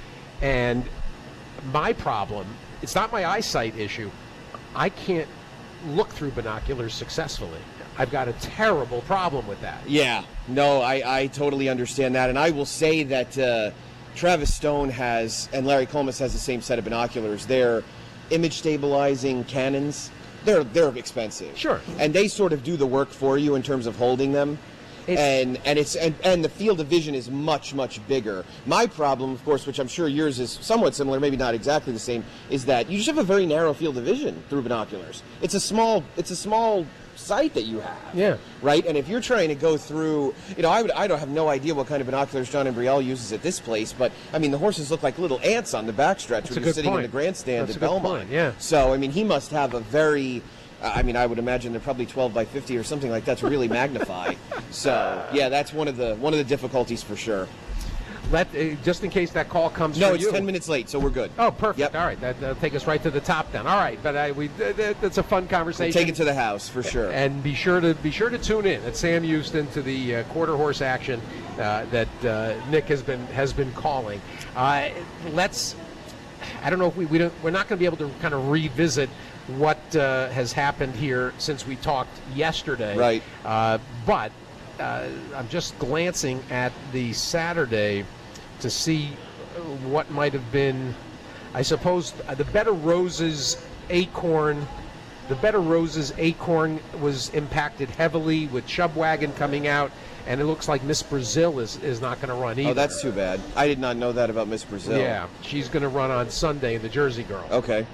Speaker 2: and my problem, it's not my eyesight issue. I can't look through binoculars successfully. I've got a terrible problem with that.
Speaker 4: Yeah. No, I, I totally understand that. And I will say that uh, Travis Stone has, and Larry Collmus has the same set of binoculars. They're image stabilizing Canons. They're they're expensive.
Speaker 2: Sure.
Speaker 4: And they sort of do the work for you in terms of holding them.
Speaker 2: It's-
Speaker 4: and and it's and, and the field of vision is much much bigger. My problem, of course, which I'm sure yours is somewhat similar, maybe not exactly the same, is that you just have a very narrow field of vision through binoculars. It's a small it's a small sight that you have.
Speaker 2: Yeah.
Speaker 4: Right? And if you're trying to go through, you know, I would I don't have no idea what kind of binoculars John Embriel uses at this place, but I mean the horses look like little ants on the backstretch
Speaker 2: That's a
Speaker 4: when you're
Speaker 2: good
Speaker 4: sitting
Speaker 2: point.
Speaker 4: in the grandstand
Speaker 2: That's
Speaker 4: at
Speaker 2: a good
Speaker 4: Belmont.
Speaker 2: point, yeah.
Speaker 4: So I mean he must have a very I mean, I would imagine they're probably twelve by fifty or something like that to really magnify. So, yeah, that's one of the one of the difficulties for sure.
Speaker 2: Let uh, just in case that call comes.
Speaker 4: No,
Speaker 2: for
Speaker 4: it's
Speaker 2: you.
Speaker 4: ten minutes late, so we're good.
Speaker 2: Oh, perfect.
Speaker 4: Yep.
Speaker 2: All right, that, that'll take us right to the top then. All right, but I, we uh, that, that's a fun conversation.
Speaker 4: We'll take it to the house for sure.
Speaker 2: And be sure to be sure to tune in at Sam Houston to the uh, quarter horse action uh, that uh, Nick has been has been calling. Uh, let's. I don't know if we we don't we're not going to be able to kind of revisit what uh, has happened here since we talked yesterday.
Speaker 4: Right.
Speaker 2: Uh, but uh, I'm just glancing at the Saturday to see what might have been. I suppose uh, the Better Roses Acorn. The Better Roses Acorn was impacted heavily with Chubwagon coming out, and it looks like Miss Brazil is, is not going to run either.
Speaker 4: Oh, that's too bad. I did not know that about Miss Brazil.
Speaker 2: Yeah, she's going to run on Sunday in the Jersey Girl.
Speaker 4: Okay.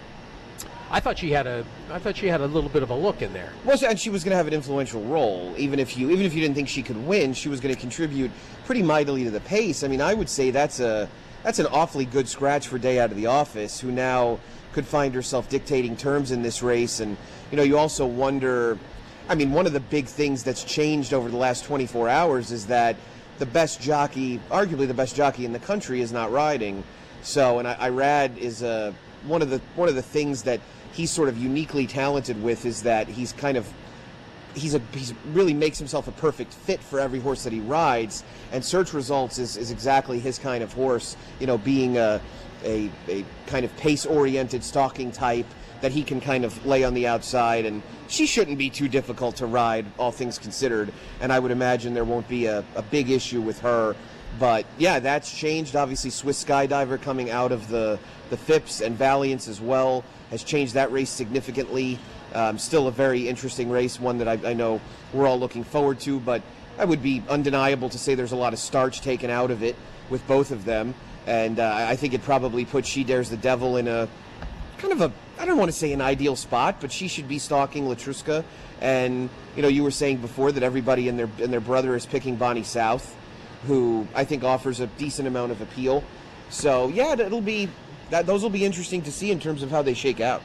Speaker 2: I thought she had a I thought she had a little bit of a look in there.
Speaker 4: Well, and she was going to have an influential role, even if you even if you didn't think she could win. She was going to contribute pretty mightily to the pace. I mean, I would say that's a that's an awfully good scratch for Day Out of the Office, who now could find herself dictating terms in this race. And you know, you also wonder. I mean, one of the big things that's changed over the last twenty-four hours is that the best jockey, arguably the best jockey in the country, is not riding. So, and I, Irad is a one of the one of the things that he's sort of uniquely talented with is that he's kind of he's a he's really makes himself a perfect fit for every horse that he rides, and Search Results is, is exactly his kind of horse, you know, being a, a a kind of pace oriented stalking type that he can kind of lay on the outside, and she shouldn't be too difficult to ride, all things considered, and I would imagine there won't be a, a big issue with her. But yeah, that's changed. Obviously Swiss Skydiver coming out of the the Phipps and Valiance as well has changed that race significantly. Um, still a very interesting race, one that I, I know we're all looking forward to, but I would be undeniable to say there's a lot of starch taken out of it with both of them, and uh, I think it probably puts She Dares the Devil in a kind of a, I don't want to say an ideal spot, but she should be stalking Latruska. And you know, you were saying before that everybody and their and their brother is picking Bonnie South, who I think offers a decent amount of appeal. So yeah, it'll be that those will be interesting to see in terms of how they shake out.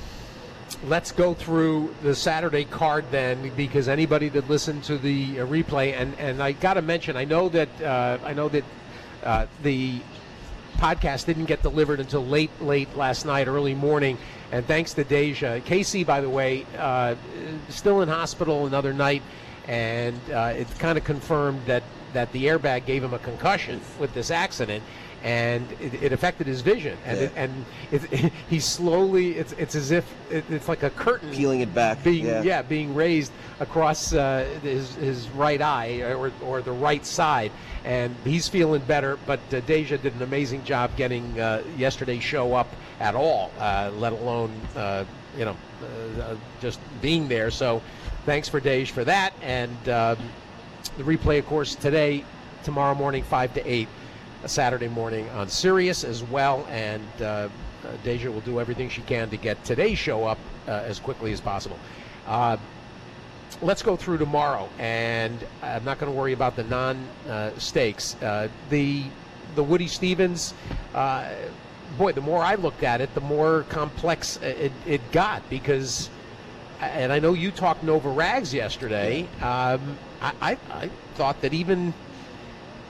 Speaker 2: Let's go through the Saturday card then, because anybody that listened to the uh, replay, and, and I got to mention, I know that uh, I know that uh, the podcast didn't get delivered until late, late last night, early morning, and thanks to Deja. Casey, by the way, uh, still in hospital another night, and uh, it kind of confirmed that, that the airbag gave him a concussion with this accident, and it, it affected his vision, and
Speaker 4: Yeah.
Speaker 2: it, and it, it, he slowly, it's it's as if it, it's like a curtain
Speaker 4: Peeling it back.
Speaker 2: being
Speaker 4: yeah.
Speaker 2: yeah being raised across uh, his his right eye or or the right side, and he's feeling better. But uh, Deja did an amazing job getting uh, yesterday's show up at all, uh, let alone uh, you know uh, just being there. So thanks for Deja for that, and um, the replay, of course, today, tomorrow morning, five to eight. A Saturday morning on Sirius as well, and uh, uh, Deja will do everything she can to get today's show up uh, as quickly as possible. Uh, let's go through tomorrow, and I'm not going to worry about the non-stakes. Uh, uh, the the Woody Stevens, uh, boy, the more I looked at it, the more complex it, it got, because, and I know you talked Nova Rags yesterday, um, I, I, I thought that even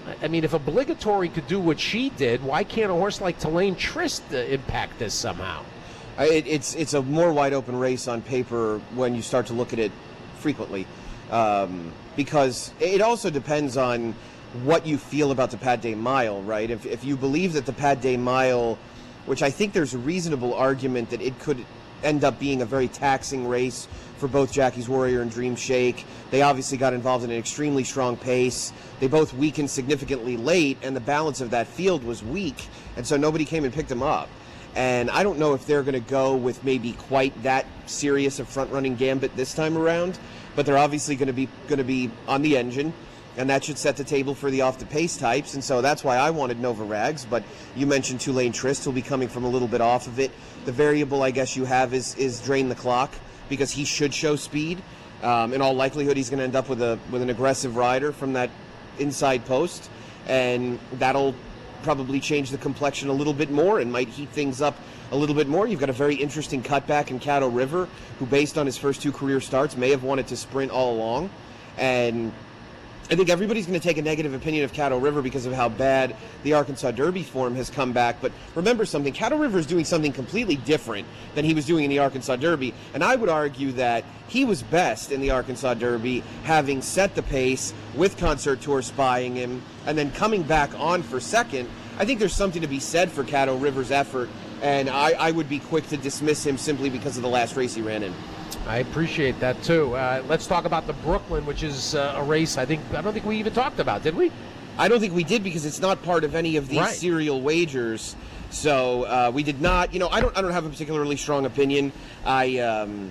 Speaker 2: I mean, if Obligatory could do what she did, why can't a horse like Tulane Trist uh, impact this somehow?
Speaker 4: I, it, it's it's a more wide open race on paper when you start to look at it frequently, um, because it also depends on what you feel about the Pat Day Mile, right? If if you believe that the Pat Day Mile, which I think there's a reasonable argument that it could end up being a very taxing race for both Jackie's Warrior and Dream Shake. They obviously got involved in an extremely strong pace. They both weakened significantly late, and the balance of that field was weak, and so nobody came and picked them up. And I don't know if they're going to go with maybe quite that serious a front-running gambit this time around, but they're obviously going to be going to be on the engine, and that should set the table for the off-the-pace types, and so that's why I wanted Nova Rags. But you mentioned Tulane Trist, who'll be coming from a little bit off of it. The variable, I guess, you have is is Drain the Clock, because he should show speed. Um, in all likelihood, he's going to end up with a with an aggressive rider from that inside post, and that'll probably change the complexion a little bit more and might heat things up a little bit more. You've got a very interesting cutback in Caddo River, who, based on his first two career starts, may have wanted to sprint all along, and I think everybody's going to take a negative opinion of Caddo River because of how bad the Arkansas Derby form has come back. But remember something, Caddo River is doing something completely different than he was doing in the Arkansas Derby. And I would argue that he was best in the Arkansas Derby, having set the pace with Concert Tour spying him and then coming back on for second. I think there's something to be said for Caddo River's effort, and I, I would be quick to dismiss him simply because of the last race he ran in.
Speaker 2: I appreciate that too. Uh, let's talk about the Brooklyn, which is uh, a race I think I don't think we even talked about, did we?
Speaker 4: I don't think we did because it's not part of any of these
Speaker 2: right.
Speaker 4: serial wagers. So uh, we did not. You know, I don't. I don't have a particularly strong opinion. I um,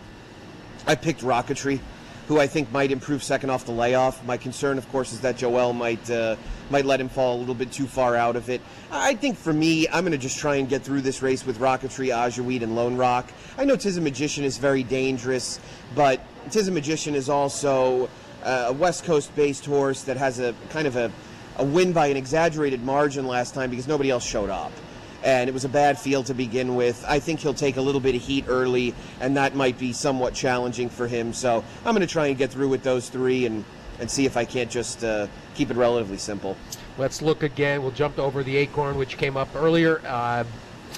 Speaker 4: I picked Rocketry, who I think might improve second off the layoff. My concern, of course, is that Joel might uh, might let him fall a little bit too far out of it. I think for me, I'm going to just try and get through this race with Rocketry, Ajaweed, and Lone Rock. I know Tiz a Magician is very dangerous, but Tiz a Magician is also uh, a West Coast-based horse that has a kind of a, a win by an exaggerated margin last time because nobody else showed up. And it was a bad field to begin with. I think he'll take a little bit of heat early, and that might be somewhat challenging for him. So I'm going to try and get through with those three and, and see if I can't just uh, keep it relatively simple.
Speaker 2: Let's look again. We'll jump over the Acorn, which came up earlier. Uh,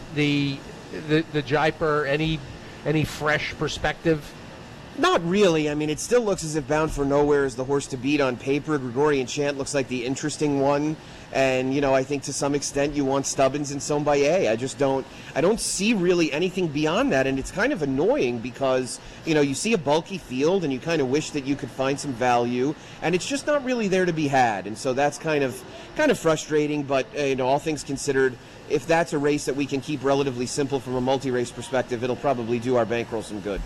Speaker 2: the the the Jaipur, any any fresh perspective?
Speaker 4: Not really. I mean, it still looks as if Bound for Nowhere is the horse to beat on paper. Gregorian Chant looks like the interesting one. And, you know, I think to some extent you want Stubbins and Sombaye. I just don't, I don't see really anything beyond that. And it's kind of annoying because, you know, you see a bulky field and you kind of wish that you could find some value. And it's just not really there to be had. And so that's kind of, kind of frustrating. But, uh, you know, all things considered, if that's a race that we can keep relatively simple from a multi-race perspective, it'll probably do our bankroll some good.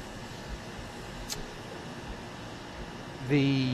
Speaker 2: The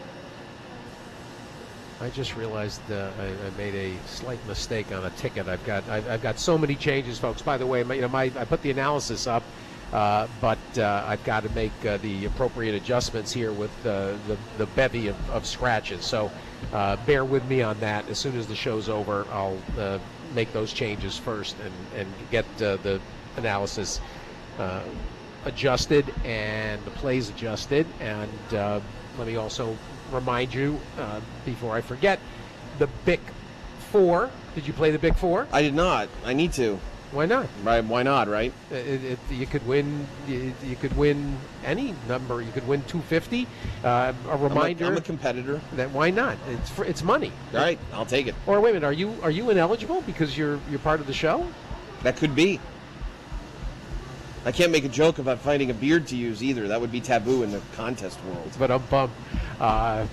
Speaker 2: I just realized uh, I, I made a slight mistake on a ticket. I've got I've, I've got so many changes, folks. By the way, my, you know, my I put the analysis up, uh, but uh, I've got to make uh, the appropriate adjustments here with uh, the the bevy of, of scratches. So uh, bear with me on that. As soon as the show's over, I'll uh, make those changes first and and get uh, the analysis uh, adjusted and the plays adjusted. And uh, let me also remind you, uh, before I forget, the Big Four. Did you play the Big Four?
Speaker 4: I did not. I need to.
Speaker 2: Why not?
Speaker 4: Right? Why not? Right?
Speaker 2: It, it, you could win. You, you could win any number. You could win two fifty. Uh, a reminder.
Speaker 4: I'm a, I'm a competitor.
Speaker 2: That why not? It's for, it's money.
Speaker 4: All right, I'll take it.
Speaker 2: Or wait a minute. Are you are you ineligible because you're you're part of the show?
Speaker 4: That could be. I can't make a joke about finding a beard to use either. That would be taboo in the contest world.
Speaker 2: But I'm bummed. Uh,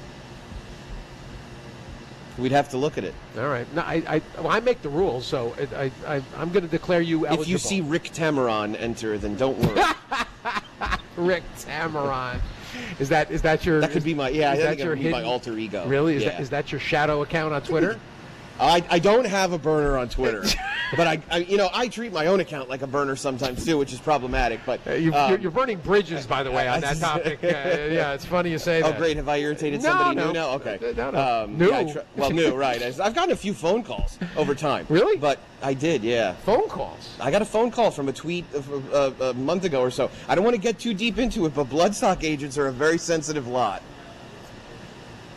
Speaker 4: We'd have to look at it.
Speaker 2: all right. No, I I, well, I make the rules, so it, I, I I'm going to declare you eligible.
Speaker 4: If you see Rick Tamaron enter, then don't worry.
Speaker 2: Rick Tamaron. Is that is that your?
Speaker 4: That could be my yeah. I
Speaker 2: is that
Speaker 4: think that
Speaker 2: your
Speaker 4: would be my
Speaker 2: hidden-
Speaker 4: alter ego.
Speaker 2: Really? Is
Speaker 4: yeah.
Speaker 2: that is that your shadow account on Twitter?
Speaker 4: I, I don't have a burner on Twitter, but I, I you know I treat my own account like a burner sometimes too, which is problematic. But
Speaker 2: Uh, you,
Speaker 4: um,
Speaker 2: you're, you're burning bridges, by the way, on that topic. Uh, yeah, it's funny you say
Speaker 4: oh
Speaker 2: that.
Speaker 4: great, have I irritated
Speaker 2: No,
Speaker 4: somebody
Speaker 2: no.
Speaker 4: new? No, okay.
Speaker 2: No, no.
Speaker 4: Um,
Speaker 2: New?
Speaker 4: yeah, I tr- well, new, right? I've gotten a few phone calls over time.
Speaker 2: Really?
Speaker 4: But I did, yeah.
Speaker 2: Phone calls.
Speaker 4: I got a phone call from a tweet of, uh, a month ago or so. I don't want to get too deep into it, but bloodstock agents are a very sensitive lot.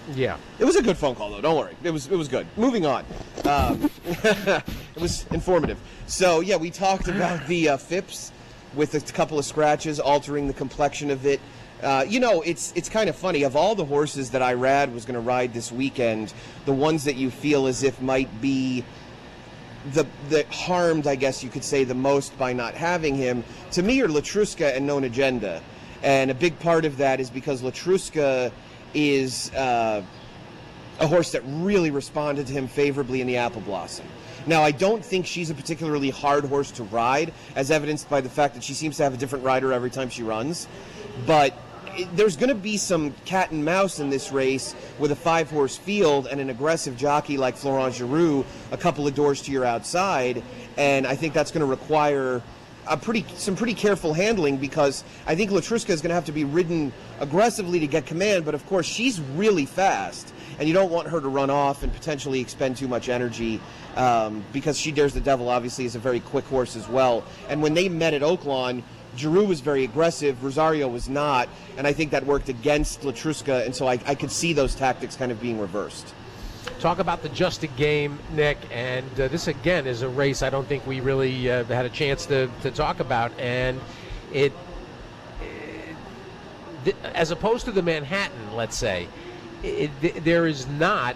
Speaker 2: Yeah.
Speaker 4: It was a good phone call, though. Don't worry. It was it was good. Moving on. Um, it was informative. So, yeah, we talked about the uh, F I Ps with a couple of scratches, altering the complexion of it. Uh, you know, it's it's kind of funny. Of all the horses that Irad was going to ride this weekend, the ones that you feel as if might be the the harmed, I guess you could say, the most by not having him, to me are Latruska and Known Agenda. And a big part of that is because Latruska is uh, a horse that really responded to him favorably in the Apple Blossom. Now, I don't think she's a particularly hard horse to ride, as evidenced by the fact that she seems to have a different rider every time she runs. But it, there's going to be some cat and mouse in this race with a five-horse field and an aggressive jockey like Florent Giroux a couple of doors to your outside, and I think that's going to require a pretty some pretty careful handling, because I think Latruska is going to have to be ridden aggressively to get command, but of course she's really fast, and you don't want her to run off and potentially expend too much energy, um, because She Dares the Devil obviously is a very quick horse as well. And when they met at Oaklawn, Giroux was very aggressive, Rosario was not, and I think that worked against Latruska, and so I, I could see those tactics kind of being reversed.
Speaker 2: Talk about the Just a Game, Nick, and uh, this again is a race I don't think we really uh, had a chance to, to talk about, and it, it th- as opposed to the Manhattan, let's say, it, th- there is not,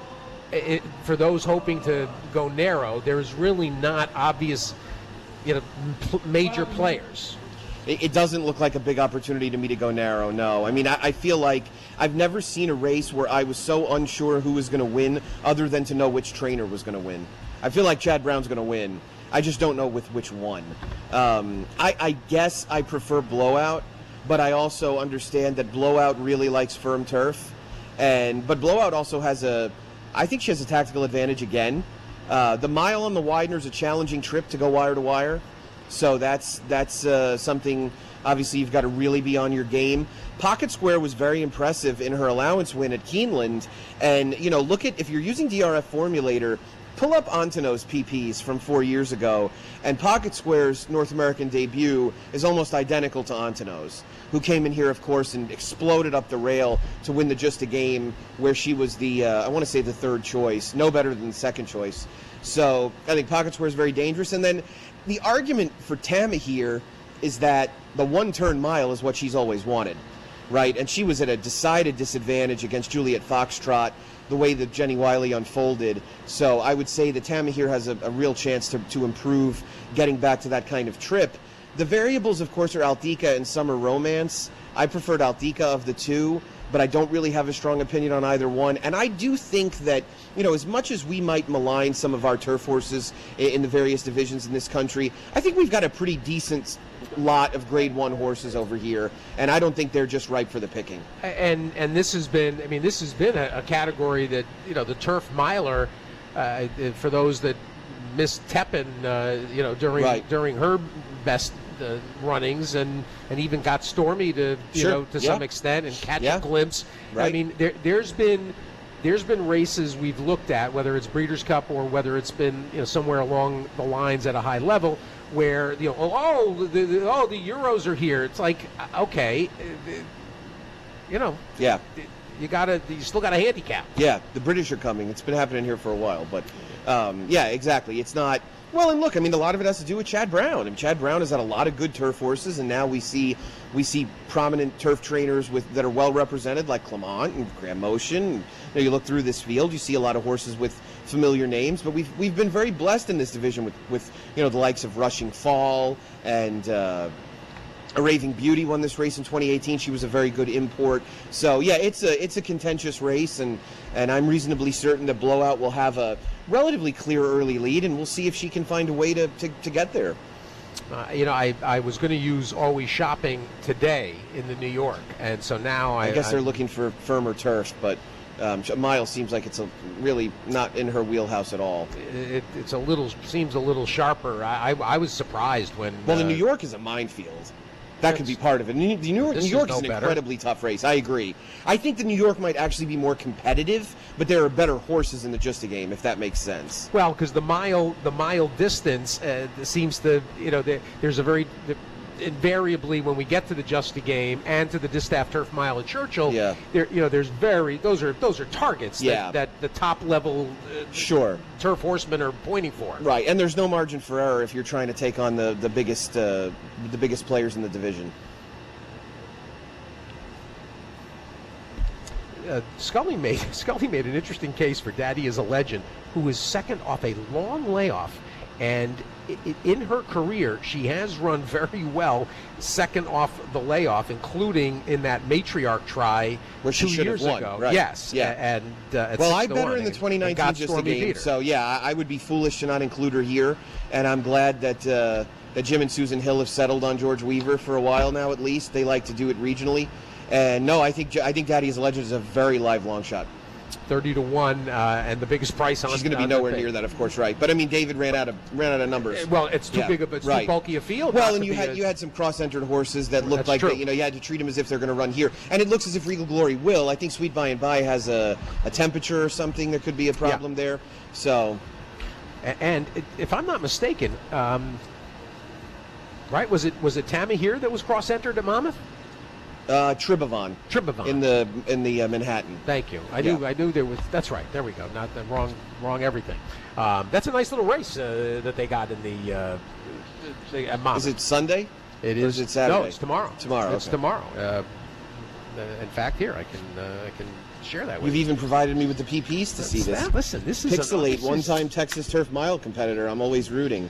Speaker 2: it, for those hoping to go narrow, there is really not obvious, you know, pl- major players.
Speaker 4: It, it doesn't look like a big opportunity to me to go narrow, no. I mean, I, I feel like I've never seen a race where I was so unsure who was going to win other than to know which trainer was going to win. I feel like Chad Brown's going to win. I just don't know with which one. Um, I, I guess I prefer Blowout, but I also understand that Blowout really likes firm turf. And But Blowout also has a, I think she has a tactical advantage again. Uh, the mile on the Widener is a challenging trip to go wire to wire. So that's that's uh, something, obviously, you've got to really be on your game. Pocket Square was very impressive in her allowance win at Keeneland. And, you know, look at, if you're using D R F Formulator, pull up Antino's P Ps from four years ago. And Pocket Square's North American debut is almost identical to Antino's, who came in here, of course, and exploded up the rail to win the Just a Game, where she was the, uh, I want to say the third choice, no better than the second choice. So I think Pocket Square is very dangerous. And then the argument for Tama here is that the one-turn mile is what she's always wanted, right? And she was at a decided disadvantage against Juliet Foxtrot, the way that Jenny Wiley unfolded. So I would say that Tama here has a, a real chance to, to improve getting back to that kind of trip. The variables, of course, are Altica and Summer Romance. I preferred Altica of the two, but I don't really have a strong opinion on either one. And I do think that, you know, as much as we might malign some of our turf horses in the various divisions in this country, I think we've got a pretty decent lot of grade one horses over here, and I don't think they're just ripe for the picking.
Speaker 2: And and this has been, I mean, this has been a, a category that, you know, the turf miler, uh, for those that missed Tepin, uh, you know, during
Speaker 4: right.
Speaker 2: during her best uh, runnings, and, and even got Stormy to, you
Speaker 4: sure.
Speaker 2: know, to
Speaker 4: yeah.
Speaker 2: some extent, and catch
Speaker 4: yeah.
Speaker 2: a glimpse.
Speaker 4: Right.
Speaker 2: I mean, there there's been there's been races we've looked at, whether it's Breeders' Cup or whether it's been, you know, somewhere along the lines at a high level, where, you know, oh, the, the, oh, the Euros are here. It's like, okay, you know,
Speaker 4: yeah,
Speaker 2: you gotta, you still got a handicap.
Speaker 4: Yeah, the British are coming. It's been happening here for a while, but um, yeah, exactly. It's not. Well, and look, I mean, a lot of it has to do with Chad Brown. And Chad Brown has had a lot of good turf horses, and now we see we see prominent turf trainers with that are well represented, like Clement and Graham Motion. And, you know, you look through this field, you see a lot of horses with familiar names, but we've we've been very blessed in this division with, with you know, the likes of Rushing Fall and uh, A Raving Beauty won this race in twenty eighteen. She was a very good import. So yeah, it's a it's a contentious race, and and I'm reasonably certain that Blowout will have a relatively clear early lead, and we'll see if she can find a way to, to, to get there.
Speaker 2: Uh, you know, I, I was going to use Always Shopping today in the New York, and so now I...
Speaker 4: I guess they're
Speaker 2: I'm,
Speaker 4: looking for firmer turf, but um, Miles seems like it's a really not in her wheelhouse at all.
Speaker 2: It, it's a little, seems a little sharper. I, I, I was surprised when...
Speaker 4: Well,
Speaker 2: uh,
Speaker 4: the New York is a minefield. That could be part of it. New, New York, New York is,
Speaker 2: no
Speaker 4: an
Speaker 2: better.
Speaker 4: incredibly tough race. I agree. I think the New York might actually be more competitive, but there are better horses in the Just a Game, if that makes sense.
Speaker 2: Well, because the mile, the mile distance uh, seems to, you know, there, there's a very, invariably when we get to the Just a Game and to the Distaff Turf Mile at Churchill,
Speaker 4: Yeah.
Speaker 2: there you know there's very those are those are targets
Speaker 4: Yeah.
Speaker 2: that, that the top level uh,
Speaker 4: Sure.
Speaker 2: turf horsemen are pointing for.
Speaker 4: Right, and there's no margin for error if you're trying to take on the the biggest uh, the biggest players in the division.
Speaker 2: Uh, Scully made Scully made an interesting case for Daddy is a Legend, who was second off a long layoff, and i i in her career she has run very well second off the layoff, including in that matriarch try
Speaker 4: Where she
Speaker 2: two
Speaker 4: should
Speaker 2: years
Speaker 4: have won,
Speaker 2: ago.
Speaker 4: right.
Speaker 2: Yes,
Speaker 4: Yeah.
Speaker 2: a- and uh, at
Speaker 4: Well,
Speaker 2: six
Speaker 4: I
Speaker 2: to
Speaker 4: bet her
Speaker 2: one,
Speaker 4: in the
Speaker 2: and-
Speaker 4: twenty
Speaker 2: and
Speaker 4: nineteen
Speaker 2: got
Speaker 4: just a
Speaker 2: Stormy
Speaker 4: game.
Speaker 2: beat her.
Speaker 4: So yeah, I I would be foolish to not include her here, and I'm glad that uh, that Jim and Susan Hill have settled on George Weaver for a while now. At least they like to do it regionally, and no, I think I think Daddy is a Legend is a very live long shot.
Speaker 2: thirty to one, uh, and the biggest price on.
Speaker 4: She's going to be
Speaker 2: on the
Speaker 4: nowhere
Speaker 2: thing.
Speaker 4: near that, of course, right? But I mean, David ran out of ran out of numbers.
Speaker 2: Uh, Well, it's too
Speaker 4: Yeah,
Speaker 2: big of it's
Speaker 4: right.
Speaker 2: too bulky a field.
Speaker 4: Well,
Speaker 2: not
Speaker 4: and
Speaker 2: to
Speaker 4: you
Speaker 2: be
Speaker 4: had
Speaker 2: a-
Speaker 4: you had some cross-entered horses that looked
Speaker 2: That's
Speaker 4: like
Speaker 2: true.
Speaker 4: they, you know you had to treat them as if they're going to run here, and it looks as if Regal Glory will. I think Sweet By and By has a, a temperature or something that could be a problem there. So
Speaker 2: A- And it- if I'm not mistaken, um, right? Was it was it Tammy here that was cross-entered at Monmouth?
Speaker 4: uh, Tribavon
Speaker 2: Tribavon.
Speaker 4: in the in the uh, Manhattan.
Speaker 2: Thank you. I
Speaker 4: Yeah.
Speaker 2: knew I knew there was. That's right. There we go. Not the wrong wrong everything. Um, that's a nice little race uh, that they got in the, uh, the at Monmouth.
Speaker 4: Is it Sunday?
Speaker 2: It
Speaker 4: or
Speaker 2: is
Speaker 4: is it Saturday?
Speaker 2: No, it's tomorrow.
Speaker 4: Tomorrow,
Speaker 2: It's
Speaker 4: okay.
Speaker 2: tomorrow. Uh, uh, in fact, here I can uh, I can share that with
Speaker 4: You've
Speaker 2: you.
Speaker 4: even provided me with the P Ps to see this.
Speaker 2: That- Listen, this is
Speaker 4: Pixelate,
Speaker 2: an, this
Speaker 4: one-time Texas Turf Mile competitor. I'm always rooting.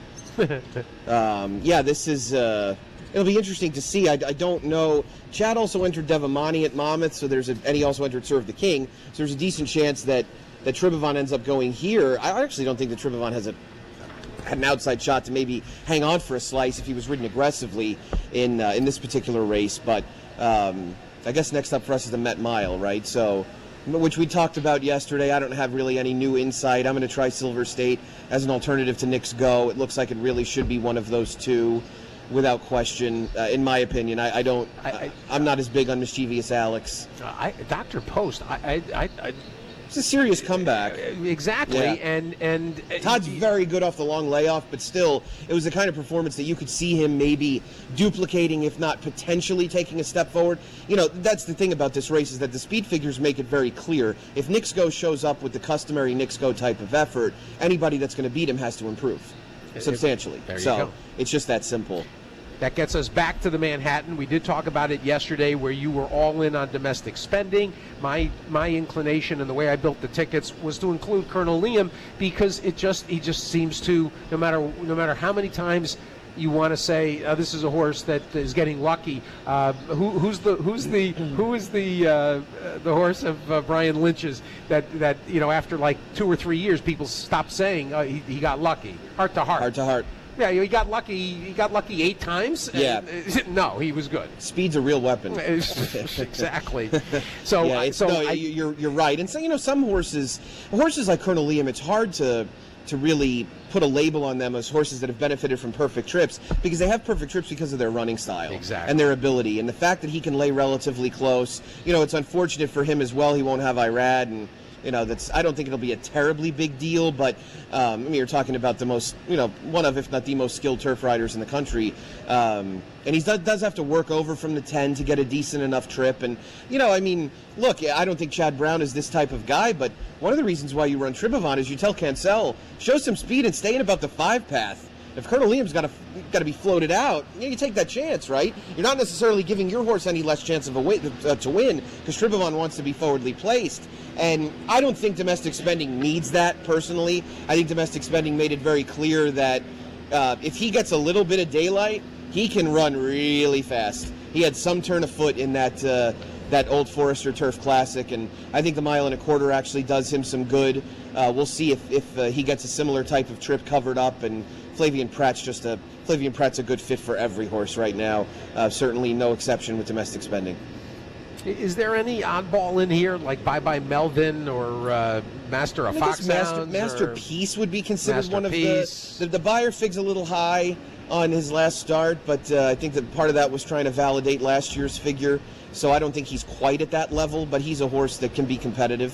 Speaker 4: um, yeah, this is. Uh, it'll be interesting to see. I, I don't know. Chad also entered Devamani at Monmouth, so there's a, and he also entered Serve the King. So there's a decent chance that that Tribavon ends up going here. I actually don't think that Tribavon has a had an outside shot to maybe hang on for a slice if he was ridden aggressively in uh, in this particular race. But um, I guess next up for us is the Met Mile, right? So, which we talked about yesterday. I don't have really any new insight. I'm going to try Silver State as an alternative to Knicks Go. It looks like it really should be one of those two, without question. Uh, in my opinion, I, I don't.
Speaker 2: I-
Speaker 4: I,
Speaker 2: I-
Speaker 4: I'm not as big on Mischievous Alex.
Speaker 2: Uh, I, Doctor Post. I, I, I, I
Speaker 4: It's a serious comeback.
Speaker 2: exactly,
Speaker 4: Yeah.
Speaker 2: and and uh,
Speaker 4: Todd's very good off the long layoff, but still, it was the kind of performance that you could see him maybe duplicating, if not potentially taking a step forward. You know, that's the thing about this race is that the speed figures make it very clear. If Knicks Go shows up with the customary Knicks Go type of effort, anybody that's going to beat him has to improve substantially.
Speaker 2: There you
Speaker 4: so
Speaker 2: go.
Speaker 4: it's just that simple.
Speaker 2: That gets us back to the Manhattan. We did talk about it yesterday where you were all in on domestic spending. My my inclination and the way I built the tickets was to include Colonel Liam because it just he just seems to no matter no matter how many times you want to say uh, this is a horse that is getting lucky. Uh, who, who's the who's the who is the uh, the horse of uh, Brian Lynch's that that you know after like two or three years people stop saying uh, he, he got lucky. Heart to heart.
Speaker 4: Heart to heart.
Speaker 2: Yeah, he got lucky. He got lucky eight times.
Speaker 4: Yeah.
Speaker 2: And, no, he was good.
Speaker 4: Speed's a real weapon.
Speaker 2: Exactly. So,
Speaker 4: yeah,
Speaker 2: I-
Speaker 4: it's,
Speaker 2: so
Speaker 4: no,
Speaker 2: I,
Speaker 4: you- you're you're right. And so you know, some horses, horses like Colonel Liam, it's hard to to really put a label on them as horses that have benefited from perfect trips because they have perfect trips because of their running style
Speaker 2: Exactly.
Speaker 4: and their ability and the fact that he can lay relatively close. You know, it's unfortunate for him as well. He won't have Irad and. You know, that's. I don't think it'll be a terribly big deal, but um, I mean, you're talking about the most, you know, one of, if not the most skilled turf riders in the country, um, and he does, does have to work over from the ten to get a decent enough trip. And you know, I mean, look, I don't think Chad Brown is this type of guy, but one of the reasons why you run Tribavon is you tell Cancel, show some speed and stay in about the five path. If Colonel Liam's got to got to be floated out, you, know, you take that chance, right? You're not necessarily giving your horse any less chance of a win, uh, to win because Tribavon wants to be forwardly placed. And I don't think domestic spending needs that personally. I think domestic spending made it very clear that uh, if he gets a little bit of daylight, he can run really fast. He had some turn of foot in that uh, that Old Forester Turf Classic, and I think the mile and a quarter actually does him some good. Uh, we'll see if, if uh, he gets a similar type of trip covered up, and Flavian Pratt's just a Flavian Pratt's a good fit for every horse right now. Uh, certainly no exception with domestic spending.
Speaker 2: is there any oddball in here like Bye Bye Melvin or uh, Master of
Speaker 4: I guess
Speaker 2: Fox
Speaker 4: Master,
Speaker 2: Sounds? or-
Speaker 4: Masterpiece would be considered one of the,
Speaker 2: Masterpiece.
Speaker 4: the the buyer fig's a little high on his last start, but uh, I think that part of that was trying to validate last year's figure. So I don't think he's quite at that level, but he's a horse that can be competitive.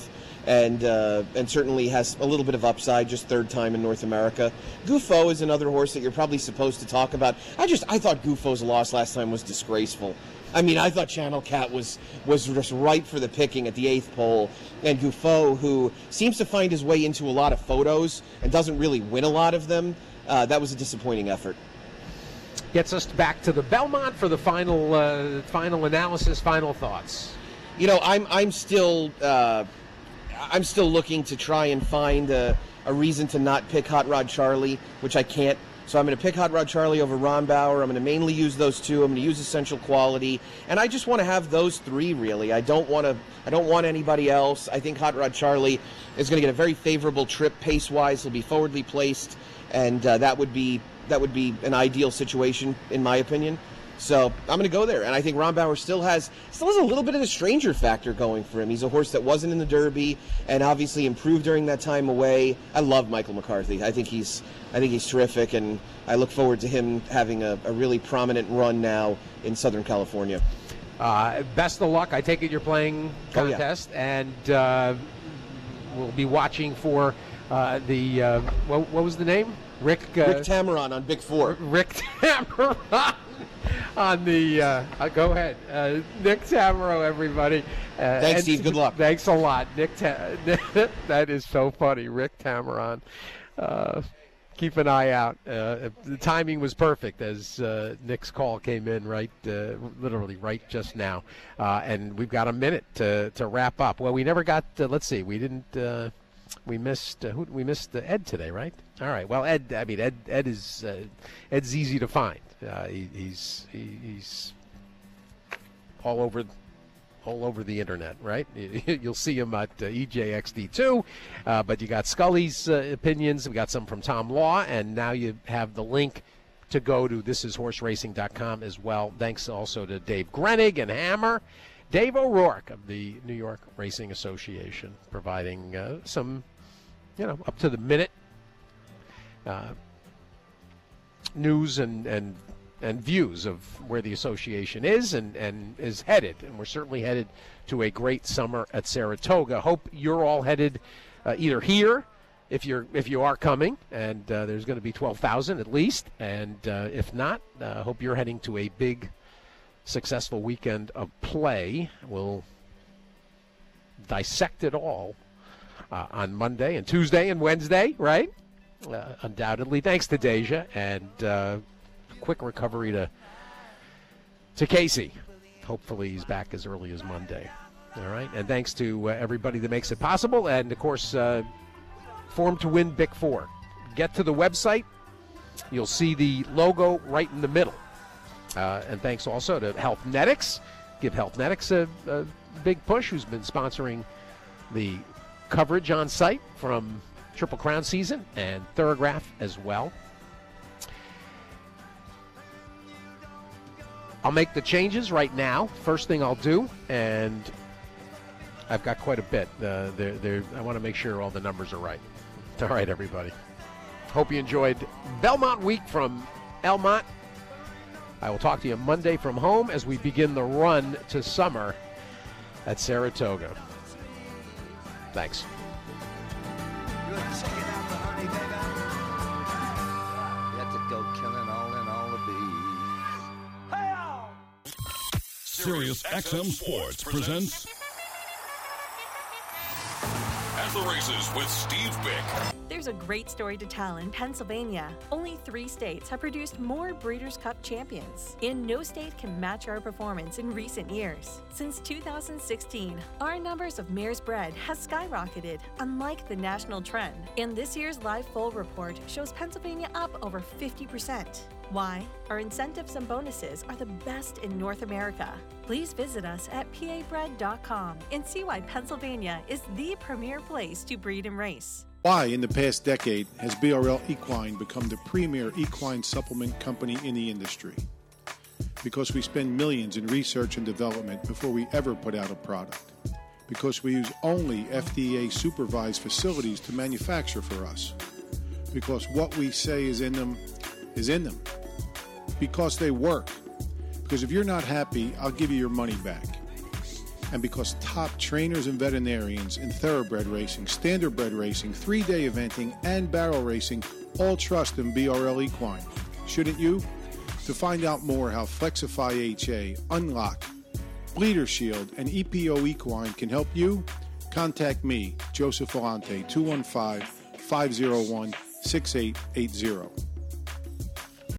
Speaker 4: and uh, and certainly has a little bit of upside, just third time in North America. Gufo is another horse that you're probably supposed to talk about. I just I thought Gufo's loss last time was disgraceful. I mean, I thought Channel Cat was was just ripe for the picking at the eighth pole, and Gufo, who seems to find his way into a lot of photos and doesn't really win a lot of them, uh, that was a disappointing effort.
Speaker 2: Gets us back to the Belmont for the final uh, final analysis, final thoughts.
Speaker 4: You know, I'm I'm still uh, I'm still looking to try and find a, a reason to not pick Hot Rod Charlie, which I can't. So I'm going to pick Hot Rod Charlie over Ron Bauer. I'm going to mainly use those two. I'm going to use Essential Quality, and I just want to have those three. Really, I don't want to. I don't want anybody else. I think Hot Rod Charlie is going to get a very favorable trip pace-wise. He'll be forwardly placed, and uh, that would be that would be an ideal situation in my opinion. So I'm going to go there, and I think Ron Bauer still has still has a little bit of the stranger factor going for him. He's a horse that wasn't in the Derby, and obviously improved during that time away. I love Michael McCarthy. I think he's I think he's terrific, and I look forward to him having a, a really prominent run now in Southern California.
Speaker 2: Uh, best of luck. I take it you're playing contest, oh, yeah. and uh, we'll be watching for uh, the uh, what, what was the name? Rick uh,
Speaker 4: Rick Tameron on Big Four.
Speaker 2: Rick Tameron. On the, uh, uh, go ahead, uh, Nick Tamaro, everybody. Uh,
Speaker 4: thanks, Steve. Good luck.
Speaker 2: Thanks a lot, Nick. Ta- that is so funny, Rick Tameron. Uh, keep an eye out. Uh, the timing was perfect as uh, Nick's call came in right, uh, literally right just now, uh, and we've got a minute to to wrap up. Well, we never got. Uh, let's see, we didn't. Uh, we missed. Uh, who we missed? Uh, Ed today, right? All right. Well, Ed. I mean, Ed. Ed is. Uh, Ed's easy to find. Uh, he, he's he, he's all over all over the internet, right? You'll see him at uh, E J X D two, uh, but you got Scully's uh, opinions. We got some from Tom Law, and now you have the link to go to this is horse racing dot com as well. Thanks also to Dave Grenig and Hammer, Dave O'Rourke of the New York Racing Association, providing uh, some, you know, up to the minute uh, news and and. and views of where the association is and, and is headed. And we're certainly headed to a great summer at Saratoga. Hope you're all headed uh, either here, if you're if you are coming, and uh, there's going to be twelve thousand at least. And uh, if not, uh, hope you're heading to a big, successful weekend of play. We'll dissect it all uh, on Monday and Tuesday and Wednesday, right? Uh, undoubtedly. Thanks to Deja, and uh, quick recovery to to Casey. Hopefully he's back as early as Monday. All right, and thanks to uh, everybody that makes it possible, and of course, uh, form to win Big Four. Get to the website. You'll see the logo right in the middle. Uh, and thanks also to Healthnetics. Give Healthnetics a, a big push, who's been sponsoring the coverage on site from Triple Crown season, and Thorograph as well. I'll make the changes right now. First thing I'll do, and I've got quite a bit. Uh, they're, they're, I want to make sure all the numbers are right. All right, everybody. Hope you enjoyed Belmont Week from Elmont. I will talk to you Monday from home as we begin the run to summer at Saratoga. Thanks.
Speaker 5: Sirius X M Sports presents At the Races with Steve Bick.
Speaker 6: There's a great story to tell in Pennsylvania. Only three states have produced more Breeders' Cup champions, and no state can match our performance in recent years. Since two thousand sixteen, our numbers of mares bred has skyrocketed, unlike the national trend. And this year's Live Foal report shows Pennsylvania up over fifty percent. Why? Our incentives and bonuses are the best in North America. Please visit us at P A bred dot com and see why Pennsylvania is the premier place to breed and race.
Speaker 7: Why, in the past decade, has B R L Equine become the premier equine supplement company in the industry? Because we spend millions in research and development before we ever put out a product. Because we use only F D A-supervised facilities to manufacture for us. Because what we say is in them is in them. Because they work. Because if you're not happy, I'll give you your money back. And because top trainers and veterinarians in thoroughbred racing, standardbred racing, three-day eventing, and barrel racing all trust in B R L Equine. Shouldn't you? To find out more how Flexify H A, Unlock, Bleeder Shield, and E P O Equine can help you, contact me, Joseph Vellante, two one five, five oh one, six eight eight zero.